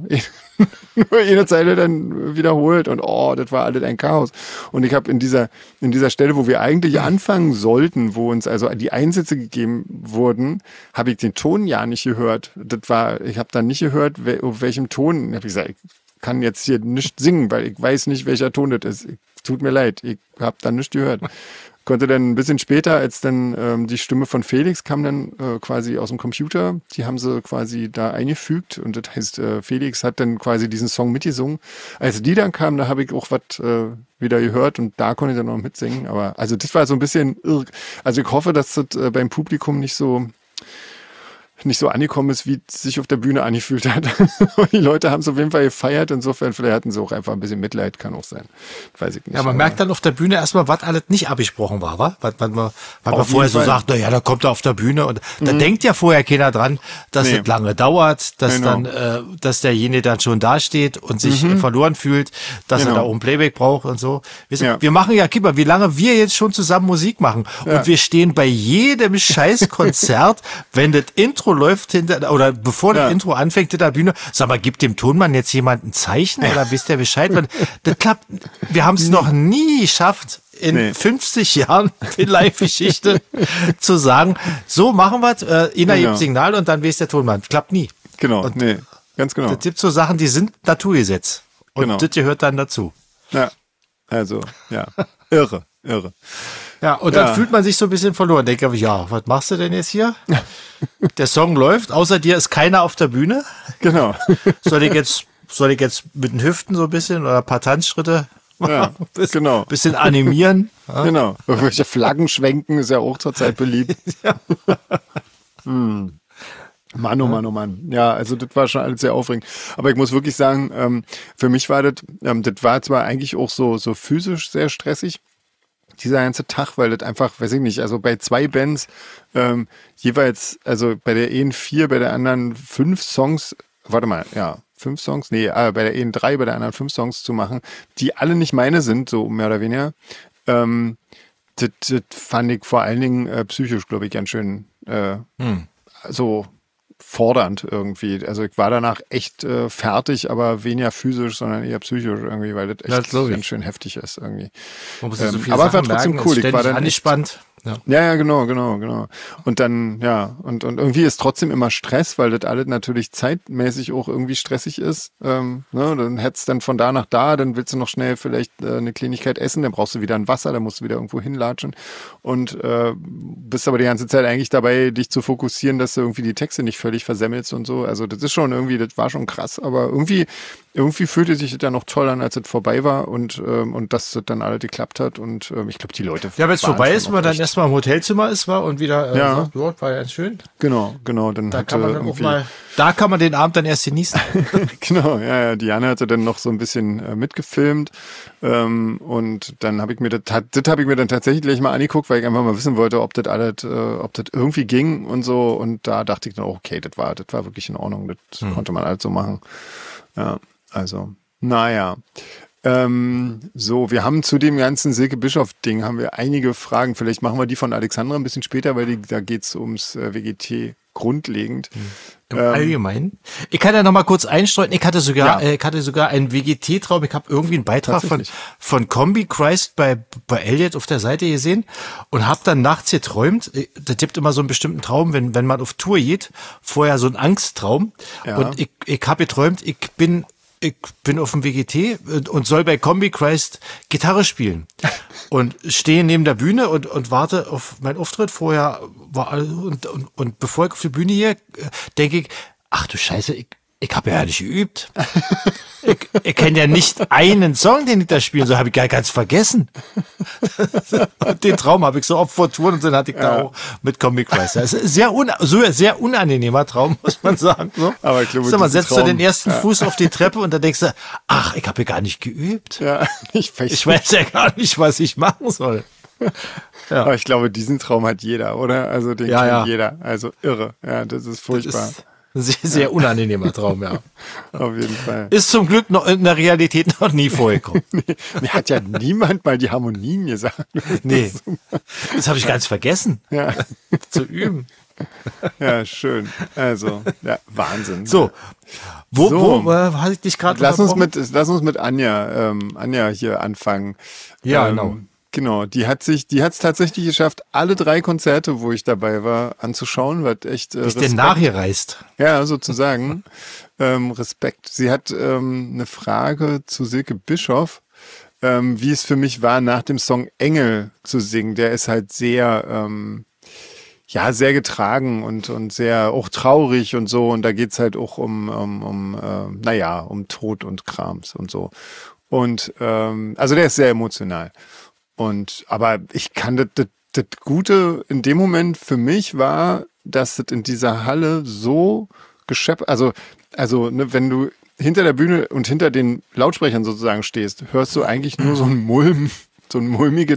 nur eine Zeile dann wiederholt und oh, das war alles ein Chaos. Und ich habe in dieser, in dieser Stelle, wo wir eigentlich anfangen sollten, wo uns also die Einsätze gegeben wurden, habe ich den Ton ja nicht gehört. Das war, ich habe dann nicht gehört, auf welchem Ton. Ich habe gesagt, ich kann jetzt hier nicht singen, weil ich weiß nicht, welcher Ton das ist. Tut mir leid, ich habe dann nichts gehört. Konnte dann ein bisschen später, als dann ähm, die Stimme von Felix kam dann äh, quasi aus dem Computer, die haben sie quasi da eingefügt und das heißt, äh, Felix hat dann quasi diesen Song mitgesungen. Als die dann kamen, da habe ich auch was äh, wieder gehört und da konnte ich dann noch mitsingen. Aber also das war so ein bisschen irr. Also ich hoffe, dass das äh, beim Publikum nicht so nicht so angekommen ist, wie es sich auf der Bühne angefühlt hat. Die Leute haben es auf jeden Fall gefeiert. Insofern, vielleicht hatten sie auch einfach ein bisschen Mitleid, kann auch sein. Weiß ich nicht. Ja, man merkt dann auf der Bühne erstmal, was alles nicht abgesprochen war, wa? Was man, was man vorher so Fall. sagt, na ja, da kommt er auf der Bühne und mhm. da denkt ja vorher keiner dran, dass es Nee. lange dauert, dass Genau. dann, äh, dass derjenige dann schon dasteht und sich Mhm. äh, verloren fühlt, dass Genau. er da auch ein Playback braucht und so. Wir, sind, Ja. wir machen ja, guck mal, wie lange wir jetzt schon zusammen Musik machen Ja. und wir stehen bei jedem scheiß Konzert, wenn das Intro läuft hinter, oder bevor Ja. das Intro anfängt in der Bühne, sag mal, gibt dem Tonmann jetzt jemand ein Zeichen oder wisst ihr Bescheid? Weil das klappt, wir haben es noch nie geschafft, in Nee. fünfzig Jahren in Live-Geschichte zu sagen, so machen wir es, äh, einer Genau. gibt Signal und dann weiß der Tonmann. Klappt nie. Genau, Und nee, ganz genau. Das gibt so Sachen, die sind Naturgesetz. Und Genau. das gehört dann dazu. Ja, also, ja, irre, irre. Ja, und Ja. dann fühlt man sich so ein bisschen verloren. Denke ich, ja, was machst du denn jetzt hier? Der Song läuft, außer dir ist keiner auf der Bühne. Genau. Soll ich jetzt, soll ich jetzt mit den Hüften so ein bisschen oder ein paar Tanzschritte machen? Ja, Biss- genau. Bisschen animieren. Ja. Genau. Irgendwelche Flaggen schwenken ist ja auch zurzeit beliebt. hm. Mann, oh Mann, oh Mann. Ja, also das war schon alles sehr aufregend. Aber ich muss wirklich sagen, ähm, für mich war das, ähm, das war zwar eigentlich auch so, so physisch sehr stressig, dieser ganze Tag, weil das einfach, weiß ich nicht, also bei zwei Bands ähm, jeweils, also bei der einen vier, bei der anderen fünf Songs, warte mal, ja, fünf Songs, nee, äh, bei der einen drei, bei der anderen fünf Songs zu machen, die alle nicht meine sind, so mehr oder weniger, ähm, das, das fand ich vor allen Dingen äh, psychisch, glaube ich, ganz schön äh, Hm. so fordernd irgendwie. Also ich war danach echt äh, fertig, aber weniger physisch, sondern eher psychisch irgendwie, weil das Ja, echt das glaub ich. ganz schön heftig ist irgendwie. Man muss ja so Ähm, viele aber es war Sachen trotzdem merken, cool. ist Ich war ständig dann echt- angespannt. Ja. Ja, ja, genau, genau, genau. Und dann, ja, und, und irgendwie ist trotzdem immer Stress, weil das alles natürlich zeitmäßig auch irgendwie stressig ist. Ähm, ne, dann hetzt dann von da nach da, dann willst du noch schnell vielleicht äh, eine Kleinigkeit essen, dann brauchst du wieder ein Wasser, dann musst du wieder irgendwo hinlatschen und äh, bist aber die ganze Zeit eigentlich dabei, dich zu fokussieren, dass du irgendwie die Texte nicht völlig versemmelst und so. Also das ist schon irgendwie, das war schon krass, aber irgendwie, irgendwie fühlte sich das ja noch toll an, als es vorbei war und, ähm, und dass das dann alles geklappt hat und ähm, ich glaube, die Leute Ja, wenn es waren vorbei schon ist, wenn auch man dann echt- erstmal im Hotelzimmer ist war und wieder äh, Ja. sagt, ja, war ja ganz schön. Genau, genau. Dann Da hatte kann man dann auch irgendwie, mal, da kann man den Abend dann erst genießen. genau, ja, ja, Diana hatte dann noch so ein bisschen äh, mitgefilmt ähm, und dann habe ich mir das, das habe ich mir dann tatsächlich gleich mal angeguckt, weil ich einfach mal wissen wollte, ob das alles, äh, ob das irgendwie ging und so und da dachte ich dann, auch, okay, das war, das war wirklich in Ordnung, das Hm. konnte man halt so machen. Ja, also, naja. Ähm, so, wir haben zu dem ganzen Silke Bischoff-Ding haben wir einige Fragen. Vielleicht machen wir die von Alexandra ein bisschen später, weil die, da geht's ums äh, W G T grundlegend. Im ähm, Allgemeinen. Ich kann ja noch mal kurz einstreuen. Ich hatte sogar, ja. äh, ich hatte sogar einen W G T-Traum. Ich habe irgendwie einen Beitrag von von Kombi Christ bei bei Elliot auf der Seite gesehen und habe dann nachts geträumt. Da gibt immer so einen bestimmten Traum, wenn wenn man auf Tour geht. Vorher so ein Angsttraum. Ja. Und ich ich habe geträumt, ich bin ich bin auf dem W G T und soll bei Kombi Christ Gitarre spielen. Und stehe neben der Bühne und, und warte auf meinen Auftritt. Vorher war und, und, und bevor ich auf die Bühne gehe, denke ich, ach du Scheiße, ich, ich habe ja nicht geübt. Ich, ich kenne ja nicht einen Song, den ich da spielen soll, habe ich gar ganz vergessen. Und den Traum habe ich so oft vor Touren und dann hatte ich ja. da auch mit Comic Christ. Das ist ein sehr, un, so ein sehr unangenehmer Traum, muss man sagen. So. Aber ich glaube, so, man setzt Traum, du den ersten ja. Fuß auf die Treppe und dann denkst du, ach, ich habe ja gar nicht geübt. Ja, ich, ich weiß ja gar nicht, was ich machen soll. Ja. Aber ich glaube, diesen Traum hat jeder, oder? Also den ja, kennt ja. jeder. Also irre. Ja, das ist furchtbar. Das ist sehr, sehr ja. unangenehmer Traum, ja. Auf jeden Fall. Ist zum Glück noch in der Realität noch nie vorgekommen. nee, mir hat ja niemand mal die Harmonien gesagt. Nee, das habe ich ganz vergessen, ja. zu üben. Ja, schön. Also, ja, Wahnsinn. So, wo, so. wo äh, hatte ich dich gerade lass uns mit Lass uns mit Anja, ähm, Anja hier anfangen. Ja, ähm, genau. Genau, die hat sich, die hat es tatsächlich geschafft, alle drei Konzerte, wo ich dabei war, anzuschauen, was echt äh, ist denn nachgereist? Ja, sozusagen. ähm, Respekt. Sie hat ähm, eine Frage zu Silke Bischoff, ähm, wie es für mich war, nach dem Song Engel zu singen. Der ist halt sehr, ähm, ja, sehr getragen und und sehr auch traurig und so. Und da geht's halt auch um, um, um äh, naja, um Tod und Krams und so. Und ähm, also der ist sehr emotional. Und aber ich kann das, das, das Gute in dem Moment für mich war, dass das in dieser Halle so gescheppert, also, also ne, wenn du hinter der Bühne und hinter den Lautsprechern sozusagen stehst, hörst du eigentlich nur so ein Mulm, so ein mulmiges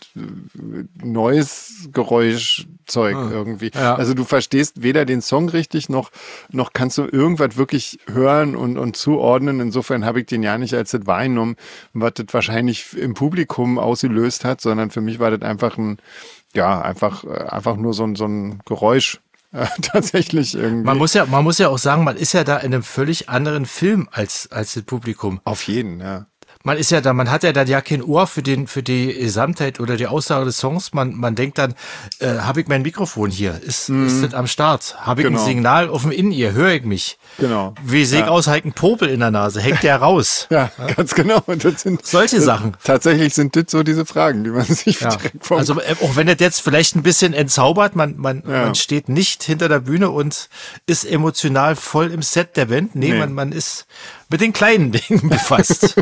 neues Geräuschzeug ah, irgendwie. Ja. Also du verstehst weder den Song richtig, noch, noch kannst du irgendwas wirklich hören und, und zuordnen. Insofern habe ich den ja nicht als das wahrgenommen, was das wahrscheinlich im Publikum ausgelöst hat, sondern für mich war das einfach ein, ja, einfach, einfach nur so ein, so ein Geräusch. Äh, tatsächlich irgendwie. Man muss ja, man muss ja auch sagen, man ist ja da in einem völlig anderen Film als, als das Publikum. Auf jeden, ja. Man ist ja da, man hat ja da ja kein Ohr für den, für die Gesamtheit oder die Aussage des Songs. Man, man denkt dann, äh, habe ich mein Mikrofon hier? Ist, mm. ist das am Start? Habe ich genau. ein Signal auf dem In-Ear? Höre ich mich? Genau. Wie sehe ich ja. aus? Halt ein Popel in der Nase? Hängt der raus? Ja, ja, ganz genau. Das sind solche das, Sachen. Tatsächlich sind das so diese Fragen, die man sich ja. direkt vorstellt. Also, äh, auch wenn das jetzt vielleicht ein bisschen entzaubert, man, man, ja. man steht nicht hinter der Bühne und ist emotional voll im Set der Band. Nee, nee. Man, man ist mit den kleinen Dingen befasst.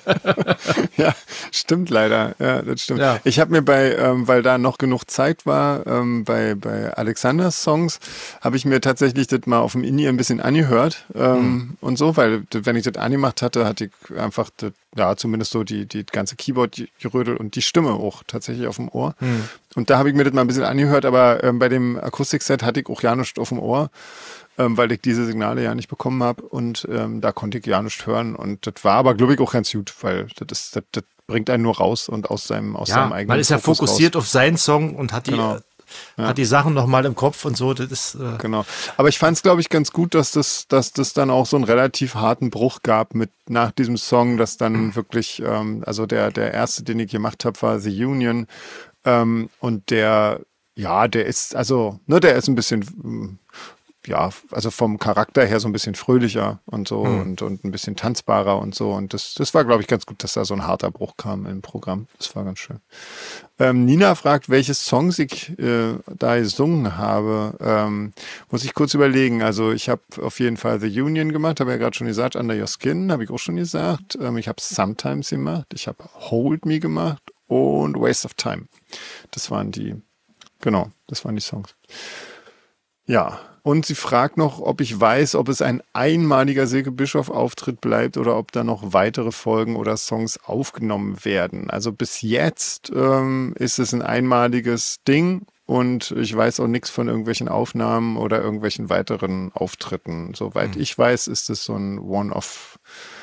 Ja, stimmt leider. Ja, das stimmt. Ja. Ich habe mir bei, ähm, weil da noch genug Zeit war, ähm, bei, bei Alexanders Songs, habe ich mir tatsächlich das mal auf dem In-Ear ein bisschen angehört ähm, mhm. und so, weil wenn ich das angemacht hatte, hatte ich einfach, das, ja, zumindest so die, die ganze Keyboard-Gerödel und die Stimme auch tatsächlich auf dem Ohr. Mhm. Und da habe ich mir das mal ein bisschen angehört, aber ähm, bei dem Akustikset hatte ich auch ja nichts auf dem Ohr. Ähm, weil ich diese Signale ja nicht bekommen habe und ähm, da konnte ich ja nicht hören und das war aber, glaube ich, auch ganz gut, weil das, ist, das, das bringt einen nur raus und aus seinem, aus ja, seinem eigenen man ist ja Fokus fokussiert raus. auf seinen Song und hat die, genau. äh, ja. hat die Sachen nochmal im Kopf und so. Das ist, äh genau. Aber ich fand es, glaube ich, ganz gut, dass das, dass das dann auch so einen relativ harten Bruch gab mit nach diesem Song, dass dann mhm. wirklich, ähm, also der, der erste, den ich gemacht habe, war The Union ähm, und der, ja, der ist, also, ne, der ist ein bisschen ja, also vom Charakter her so ein bisschen fröhlicher und so mhm. und, und ein bisschen tanzbarer und so. Und das, das war, glaube ich, ganz gut, dass da so ein harter Bruch kam im Programm. Das war ganz schön. Ähm, Nina fragt, welche Songs ich äh, da gesungen habe. Ähm, muss ich kurz überlegen. Also ich habe auf jeden Fall The Union gemacht, habe ja gerade schon gesagt. Under Your Skin habe ich auch schon gesagt. Ähm, ich habe Sometimes gemacht. Ich habe Hold Me gemacht und Waste of Time. Das waren die, genau, das waren die Songs. Ja, und sie fragt noch, ob ich weiß, ob es ein einmaliger Silke Bischoff-Auftritt bleibt oder ob da noch weitere Folgen oder Songs aufgenommen werden. Also bis jetzt ähm, ist es ein einmaliges Ding und ich weiß auch nichts von irgendwelchen Aufnahmen oder irgendwelchen weiteren Auftritten. Soweit mhm. ich weiß, ist es so ein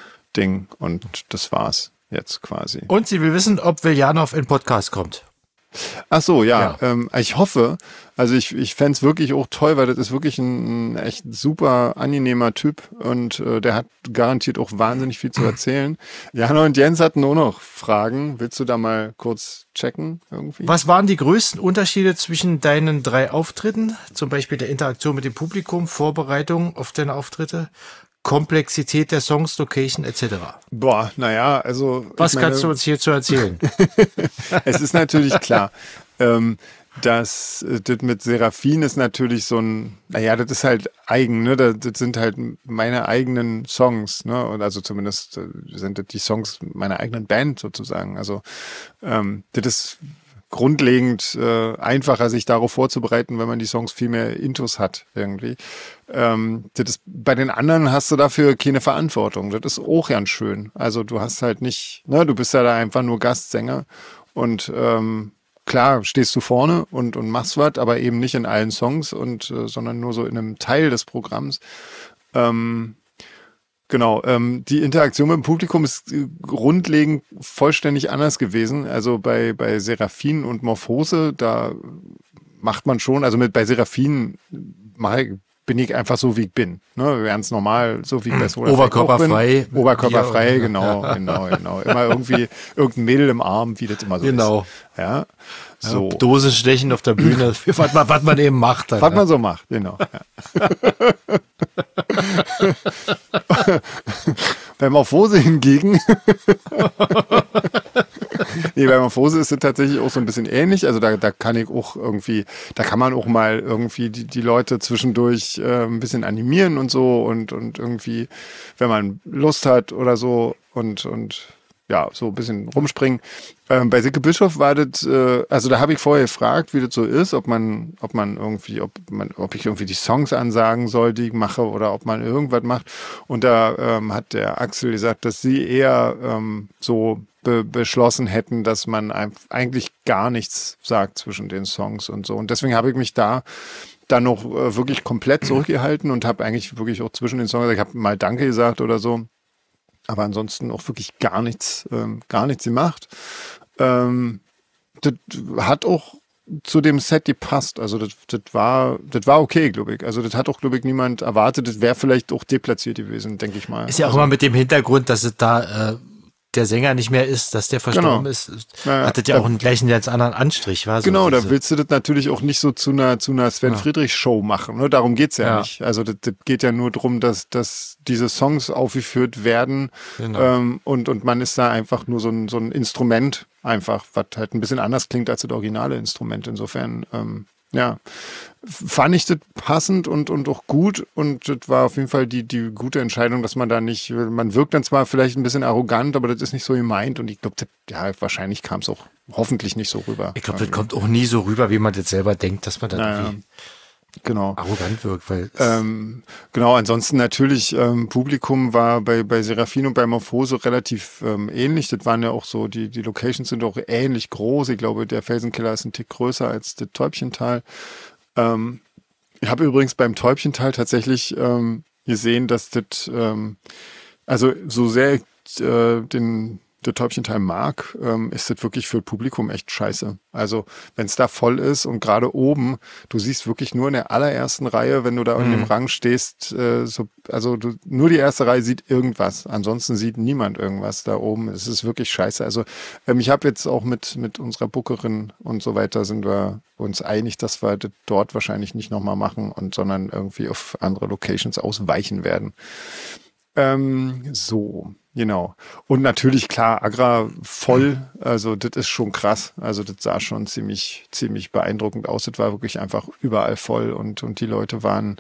One-Off-Ding und das war's jetzt quasi. Und sie will wissen, ob Veljanov in Podcast kommt. Ach so, ja. Ja. Ähm, ich hoffe, also ich, ich fänd's wirklich auch toll, weil das ist wirklich ein, ein echt super angenehmer Typ und äh, der hat garantiert auch wahnsinnig viel zu erzählen. Jana und Jens hatten nur noch Fragen. Willst du da mal kurz checken irgendwie? Was waren die größten Unterschiede zwischen deinen drei Auftritten? Zum Beispiel der Interaktion mit dem Publikum, Vorbereitung auf deine Auftritte, Komplexität der Songs, Location et cetera. Boah, naja, also. Was ich meine, kannst du uns hierzu erzählen? Es ist natürlich klar, ähm, dass äh, das mit Seraphin ist natürlich so ein, naja, das ist halt eigen, ne? Das, das sind halt meine eigenen Songs, ne? Und also zumindest äh, sind das die Songs meiner eigenen Band sozusagen. Also ähm, das ist grundlegend äh, einfacher, sich darauf vorzubereiten, wenn man die Songs viel mehr Intus hat irgendwie. Ähm, das ist, bei den anderen hast du dafür keine Verantwortung. Das ist auch ganz schön. Also du hast halt nicht, ne, du bist ja da einfach nur Gastsänger und ähm, klar stehst du vorne und, und machst was, aber eben nicht in allen Songs und äh, sondern nur so in einem Teil des Programms. Ähm, Genau, ähm, die Interaktion mit dem Publikum ist äh, grundlegend vollständig anders gewesen. Also bei, bei Seraphin und Morphose, da macht man schon, also mit bei Seraphin mach ich, bin ich einfach so, wie ich bin. Ne? Ganz normal, so wie ich bei Soda Oberkörperfrei. bin. Oberkörperfrei, Ja, genau, ja. genau, genau. Immer irgendwie irgendein Mädel im Arm, wie das immer so Genau. ist. Ja, so. Ja, Dosen stechen auf der Bühne, was man, was man eben macht. Dann, Was ja. man so macht, genau. Ja. Bei Morphose hingegen, nee, bei Morphose ist es tatsächlich auch so ein bisschen ähnlich. Also da, da kann ich auch irgendwie, da kann man auch mal irgendwie die, die Leute zwischendurch äh, ein bisschen animieren und so und, und irgendwie, wenn man Lust hat oder so und, und ja, so ein bisschen rumspringen. Ähm, bei Silke Bischof war das, äh, also da habe ich vorher gefragt, wie das so ist, ob man, ob man irgendwie, ob man, ob ich irgendwie die Songs ansagen soll, die ich mache, oder ob man irgendwas macht. Und da ähm, hat der Axel gesagt, dass sie eher ähm, so be beschlossen hätten, dass man eigentlich gar nichts sagt zwischen den Songs und so. Und deswegen habe ich mich da dann noch äh, wirklich komplett zurückgehalten und habe eigentlich wirklich auch zwischen den Songs, ich habe mal Danke gesagt oder so. Aber ansonsten auch wirklich gar nichts, ähm, gar nichts gemacht. Ähm, das hat auch zu dem Set gepasst. Also das, das war, das war okay, glaube ich. Also das hat auch, glaube ich, niemand erwartet. Das wäre vielleicht auch deplatziert gewesen, denke ich mal. Ist ja auch also, immer mit dem Hintergrund, dass es da äh, der Sänger nicht mehr ist, dass der verstorben Genau. ist. Ja, Hat das ja da- auch einen gleichen ganz anderen Anstrich. War so Genau, da diese- willst du das natürlich auch nicht so zu einer, zu einer Sven-Friedrich-Show machen. Ne? Darum geht's ja, Ja. nicht. Also das, das geht ja nur darum, dass, dass diese Songs aufgeführt werden Genau. ähm, und, und man ist da einfach nur so ein, so ein Instrument einfach, was halt ein bisschen anders klingt als das originale Instrument. Insofern, ähm, ja, fand ich das passend und, und auch gut und das war auf jeden Fall die, die gute Entscheidung, dass man da nicht, man wirkt dann zwar vielleicht ein bisschen arrogant, aber das ist nicht so gemeint und ich glaube, ja, wahrscheinlich kam es auch hoffentlich nicht so rüber. Ich glaube, das kommt auch nie so rüber, wie man das selber denkt, dass man da Naja. irgendwie Genau. arrogant wirkt. Weil es- Ähm, genau, ansonsten natürlich, ähm, Publikum war bei, bei Seraphin und bei Morphose relativ ähm, ähnlich. Das waren ja auch so, die, die Locations sind auch ähnlich groß. Ich glaube, der Felsenkeller ist ein Tick größer als das Täubchental. Ähm, ich habe übrigens beim Täubchental tatsächlich ähm, gesehen, dass das, ähm, also so sehr ich äh, den der Täubchental mag, ähm, ist das wirklich für Publikum echt scheiße. Also wenn es da voll ist und gerade oben, du siehst wirklich nur in der allerersten Reihe, wenn du da in dem Rang stehst, äh, so, also du, nur die erste Reihe sieht irgendwas. Ansonsten sieht niemand irgendwas da oben. Es ist wirklich scheiße. Also ähm, ich habe jetzt auch mit mit unserer Bookerin und so weiter sind wir uns einig, dass wir das dort wahrscheinlich nicht nochmal machen und sondern irgendwie auf andere Locations ausweichen werden. Ähm, so, genau. Und natürlich, klar, Agra voll, also das ist schon krass. Also das sah schon ziemlich, ziemlich beeindruckend aus. Das war wirklich einfach überall voll und, und die Leute waren,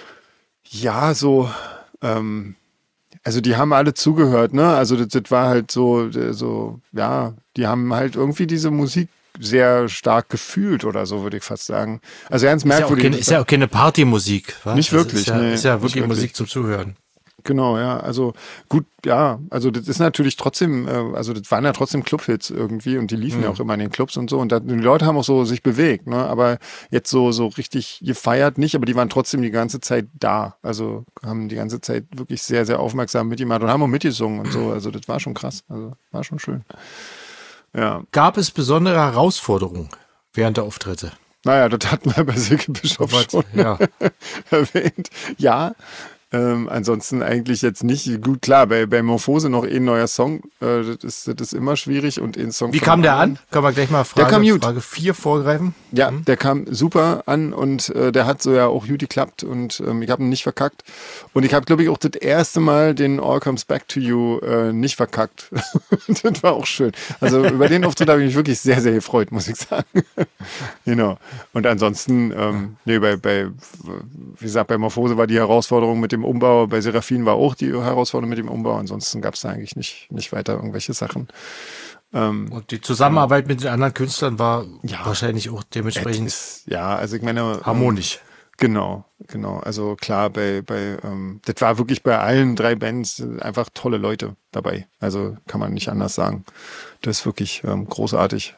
ja, so, ähm, also die haben alle zugehört, ne? Also das, das war halt so, so, ja, die haben halt irgendwie diese Musik sehr stark gefühlt oder so, würde ich fast sagen. Also ganz ist, ja auch merkwürdig. keine, ist ja auch keine Partymusik. wa? Nicht Das wirklich, Ist ja, nee, ist ja nicht wirklich wirklich. Musik zum Zuhören. Genau, ja, also gut, ja, also das ist natürlich trotzdem, äh, also das waren ja trotzdem Clubhits irgendwie und die liefen ja auch immer in den Clubs und so und da, die Leute haben auch so sich bewegt, ne, aber jetzt so so richtig gefeiert nicht, aber die waren trotzdem die ganze Zeit da, also haben die ganze Zeit wirklich sehr, sehr aufmerksam mitgemacht und haben auch mitgesungen und so, also das war schon krass, also war schon schön. Ja. Gab es besondere Herausforderungen während der Auftritte? Naja, das hatten wir bei Silke Bischof Was? schon Ja. erwähnt. Ja, ähm, ansonsten eigentlich jetzt nicht. Gut, klar, bei, bei Morphose noch ein neuer Song, äh, das, ist, das ist immer schwierig und ein Song. Wie von kam der anderen. an? Können wir gleich mal Frage, Der kam gut. Frage vier vorgreifen? Ja, der kam super an und äh, der hat so ja auch gut geklappt und ähm, ich habe ihn nicht verkackt. Und ich habe, glaube ich, auch das erste Mal den All Comes Back to You äh, nicht verkackt. Das war auch schön. Also über den Auftritt habe ich mich wirklich sehr, sehr gefreut, muss ich sagen. Genau. Und ansonsten, ähm, nee, bei, bei, wie gesagt, bei Morphose war die Herausforderung mit dem Umbau, bei Seraphin war auch die Herausforderung mit dem Umbau. Ansonsten gab es da eigentlich nicht, nicht weiter irgendwelche Sachen. Ähm, Und die Zusammenarbeit mit den anderen Künstlern war Ja. wahrscheinlich auch dementsprechend ist, ja, also ich meine. harmonisch. Genau, genau. Also klar, bei, bei ähm, das war wirklich bei allen drei Bands einfach tolle Leute dabei. Also kann man nicht anders sagen. Das ist wirklich ähm, großartig.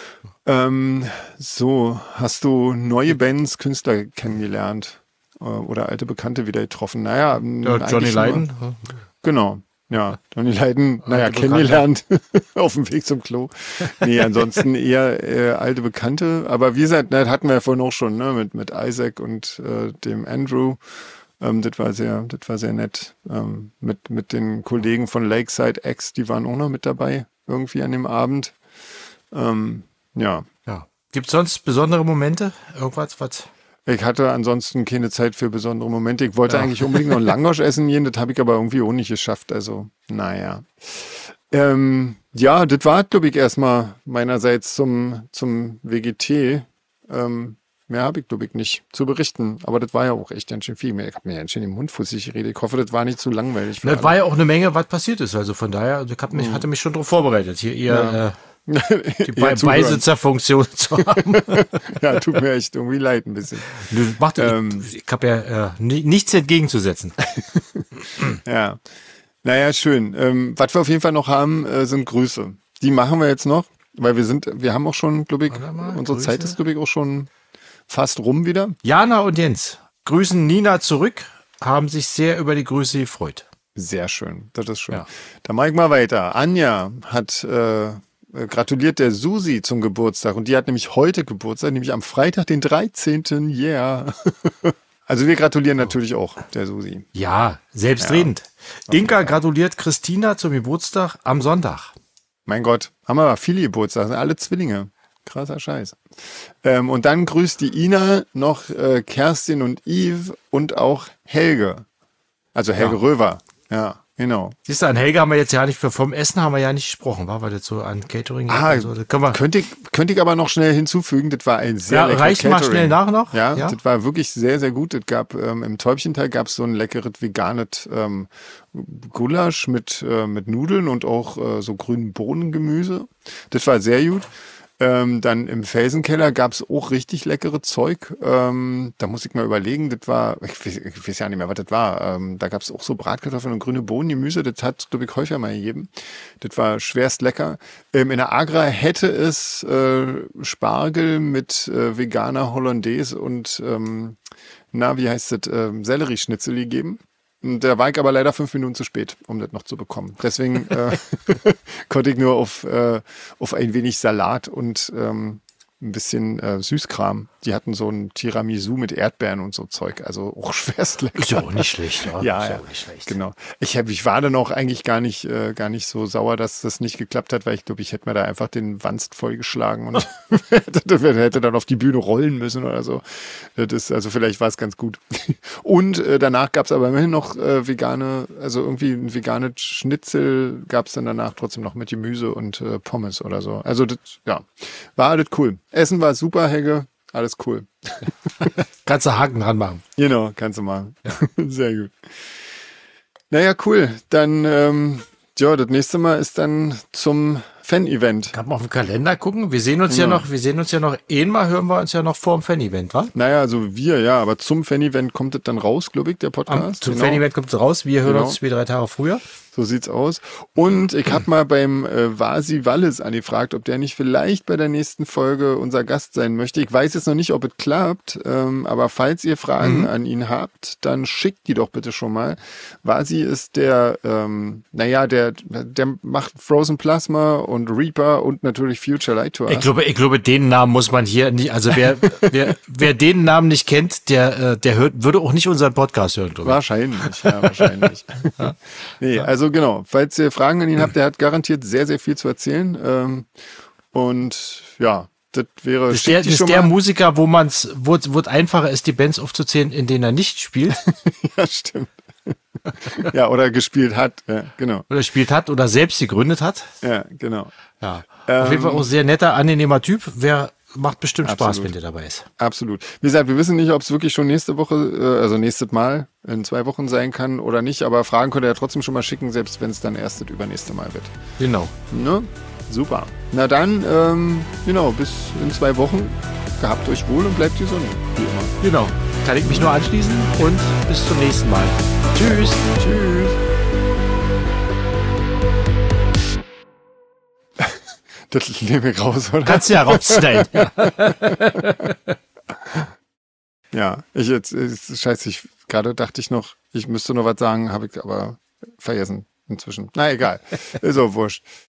Ähm, so, hast du neue Bands, Künstler kennengelernt äh, oder alte Bekannte wieder getroffen? Naja, Ja, Johnny eigentlich nur- Lydon. Genau. Ja, Johnny Lydon, naja, Bekannte. kennengelernt auf dem Weg zum Klo. Nee, ansonsten eher äh, alte Bekannte. Aber wie gesagt, das hatten wir ja vorhin auch schon, ne, mit, mit Isaac und äh, dem Andrew. Ähm, das war sehr, das war sehr nett. Ähm, mit, mit den Kollegen von Lakeside X, die waren auch noch mit dabei, irgendwie an dem Abend. Ähm, ja. Ja. Gibt es sonst besondere Momente? Irgendwas, was? Ich hatte ansonsten keine Zeit für besondere Momente. Ich wollte Ja. eigentlich unbedingt noch einen Langosch essen gehen, das habe ich aber irgendwie auch nicht geschafft. Also, naja. Ähm, ja, das war, glaube ich, erstmal meinerseits zum, zum W G T. Ähm, mehr habe ich, glaube ich, nicht zu berichten. Aber das war ja auch echt ganz schön viel. Ich habe mir ganz schön den Mund fußig geredet. Ich hoffe, das war nicht zu langweilig. Für Das alle. war ja auch eine Menge, was passiert ist. Also von daher, also ich hab mich, hatte mich schon darauf vorbereitet, hier eher Ja. äh, die Be Eher zuhören. Beisitzerfunktion zu haben. Ja, tut mir echt irgendwie leid ein bisschen. Nö, macht, Ähm. ich ich habe ja äh, ni- nichts entgegenzusetzen. Ja, naja, schön. Ähm, was wir auf jeden Fall noch haben, äh, sind Grüße. Die machen wir jetzt noch, weil wir sind, wir haben auch schon, glaube ich, Warte mal, unsere Grüße. Zeit ist, glaube ich, auch schon fast rum wieder. Jana und Jens grüßen Nina zurück, haben sich sehr über die Grüße gefreut. Sehr schön, das ist schön. Ja. Dann mache ich mal weiter. Anja hat äh, gratuliert der Susi zum Geburtstag und die hat nämlich heute Geburtstag, nämlich am Freitag, den dreizehnten Yeah. Also wir gratulieren natürlich auch der Susi. Ja, selbstredend. Inka gratuliert Christina zum Geburtstag am Sonntag. Mein Gott, haben wir aber viele Geburtstage, sind alle Zwillinge. Krasser Scheiß. Ähm, und dann grüßt die Ina noch äh, Kerstin und Yves und auch Helge. Also Helge Ja. Röver. Ja, genau. Siehst du, an Helge haben wir jetzt ja nicht, für vom Essen haben wir ja nicht gesprochen, war wir das so an Catering? Ah, und so. Das können wir, könnte ich, könnte ich aber noch schnell hinzufügen, das war ein sehr ja, leckeres reicht mal Catering. schnell nach noch. Ja, ja. das war wirklich sehr, sehr gut. Es gab ähm, im Täubchenteig gab es so ein leckeres veganes ähm, Gulasch mit, äh, mit Nudeln und auch äh, so grünen Bohnengemüse. Das war sehr gut. Ähm, dann im Felsenkeller gab es auch richtig leckere Zeug. Ähm, da muss ich mal überlegen, das war, ich weiß, ich weiß ja nicht mehr, was das war. Ähm, da gab es auch so Bratkartoffeln und grüne Bohnen, Gemüse. Das hat, glaube ich, häufiger mal gegeben. Das war schwerst lecker. Ähm, in der Agra hätte es äh, Spargel mit äh, veganer Hollandaise und, ähm, na, wie heißt das, ähm, Sellerieschnitzel gegeben. Und da war ich aber leider fünf Minuten zu spät, um das noch zu bekommen. Deswegen äh, konnte ich nur auf, äh, auf ein wenig Salat und ähm, ein bisschen äh, Süßkram. Die hatten so ein Tiramisu mit Erdbeeren und so Zeug. Also auch schwerst lecker. Ist ja auch nicht schlecht. Ja, Ja, ist ja, auch nicht schlecht. genau. Ich, hab, ich war dann auch eigentlich gar nicht, äh, gar nicht so sauer, dass das nicht geklappt hat, weil ich glaube, ich hätte mir da einfach den Wanst vollgeschlagen und hätte, hätte dann auf die Bühne rollen müssen oder so. Das ist, also vielleicht war es ganz gut. Und äh, danach gab es aber immerhin noch äh, vegane, also irgendwie ein veganes Schnitzel gab es dann danach trotzdem noch mit Gemüse und äh, Pommes oder so. Also das, ja, war alles cool. Essen war super, Helge. Alles cool. Kannst du Haken dran machen. Genau, kannst du machen. Sehr gut. Naja, cool. Dann, ähm, ja, das nächste Mal ist dann zum Fan-Event. Kann man auf den Kalender gucken. Wir sehen uns ja, Ja. noch, wir sehen uns ja noch, einmal hören wir uns ja noch vor dem Fan-Event, wa? Naja, also wir, ja, aber zum Fan-Event kommt es dann raus, glaube ich, der Am, Podcast. zum Genau. Fan-Event kommt es raus. Wir hören Genau. uns wie drei Tage früher. So sieht's aus. Und ich habe mal beim äh, Vasi Wallis angefragt, ob der nicht vielleicht bei der nächsten Folge unser Gast sein möchte. Ich weiß jetzt noch nicht, ob es klappt, ähm, aber falls ihr Fragen mhm. an ihn habt, dann schickt die doch bitte schon mal. Vasi ist der, ähm, naja, der, der macht Frozen Plasma und Reaper und natürlich Future Light to Us. Ich glaube, ich glaube, den Namen muss man hier nicht, also wer, wer, wer den Namen nicht kennt, der, der hört, würde auch nicht unseren Podcast hören, glaube ich. Wahrscheinlich, ja, wahrscheinlich. ja. Nee, also genau, falls ihr Fragen an ihn habt, der hat garantiert sehr, sehr viel zu erzählen. Ähm, und ja, das wäre... Das ist der, das ist der Musiker, wo man es, wo es einfacher ist, die Bands aufzuzählen, in denen er nicht spielt. Ja, stimmt. Ja, oder gespielt hat, ja, genau. Oder gespielt hat oder selbst gegründet hat. Ja, genau. Ja, ähm, auf jeden Fall auch sehr netter, angenehmer Typ. Wer macht bestimmt absolut. Spaß, wenn der dabei ist. Absolut. Wie gesagt, wir wissen nicht, ob es wirklich schon nächste Woche, äh, also nächstes Mal in zwei Wochen sein kann oder nicht, aber Fragen könnt ihr ja trotzdem schon mal schicken, selbst wenn es dann erst das übernächste Mal wird. Genau. Ne? Super. Na dann, ähm, genau, bis in zwei Wochen. Gehabt euch wohl und bleibt gesund, wie immer. Genau. Kann ich mich nur anschließen und bis zum nächsten Mal. Tschüss. Tschüss. Das nehme ich raus, oder? Kannst du ja rausschneiden. Ja, ich jetzt, scheiße, ich gerade dachte ich noch, ich müsste noch was sagen, habe ich aber vergessen inzwischen. Na egal, ist auch wurscht.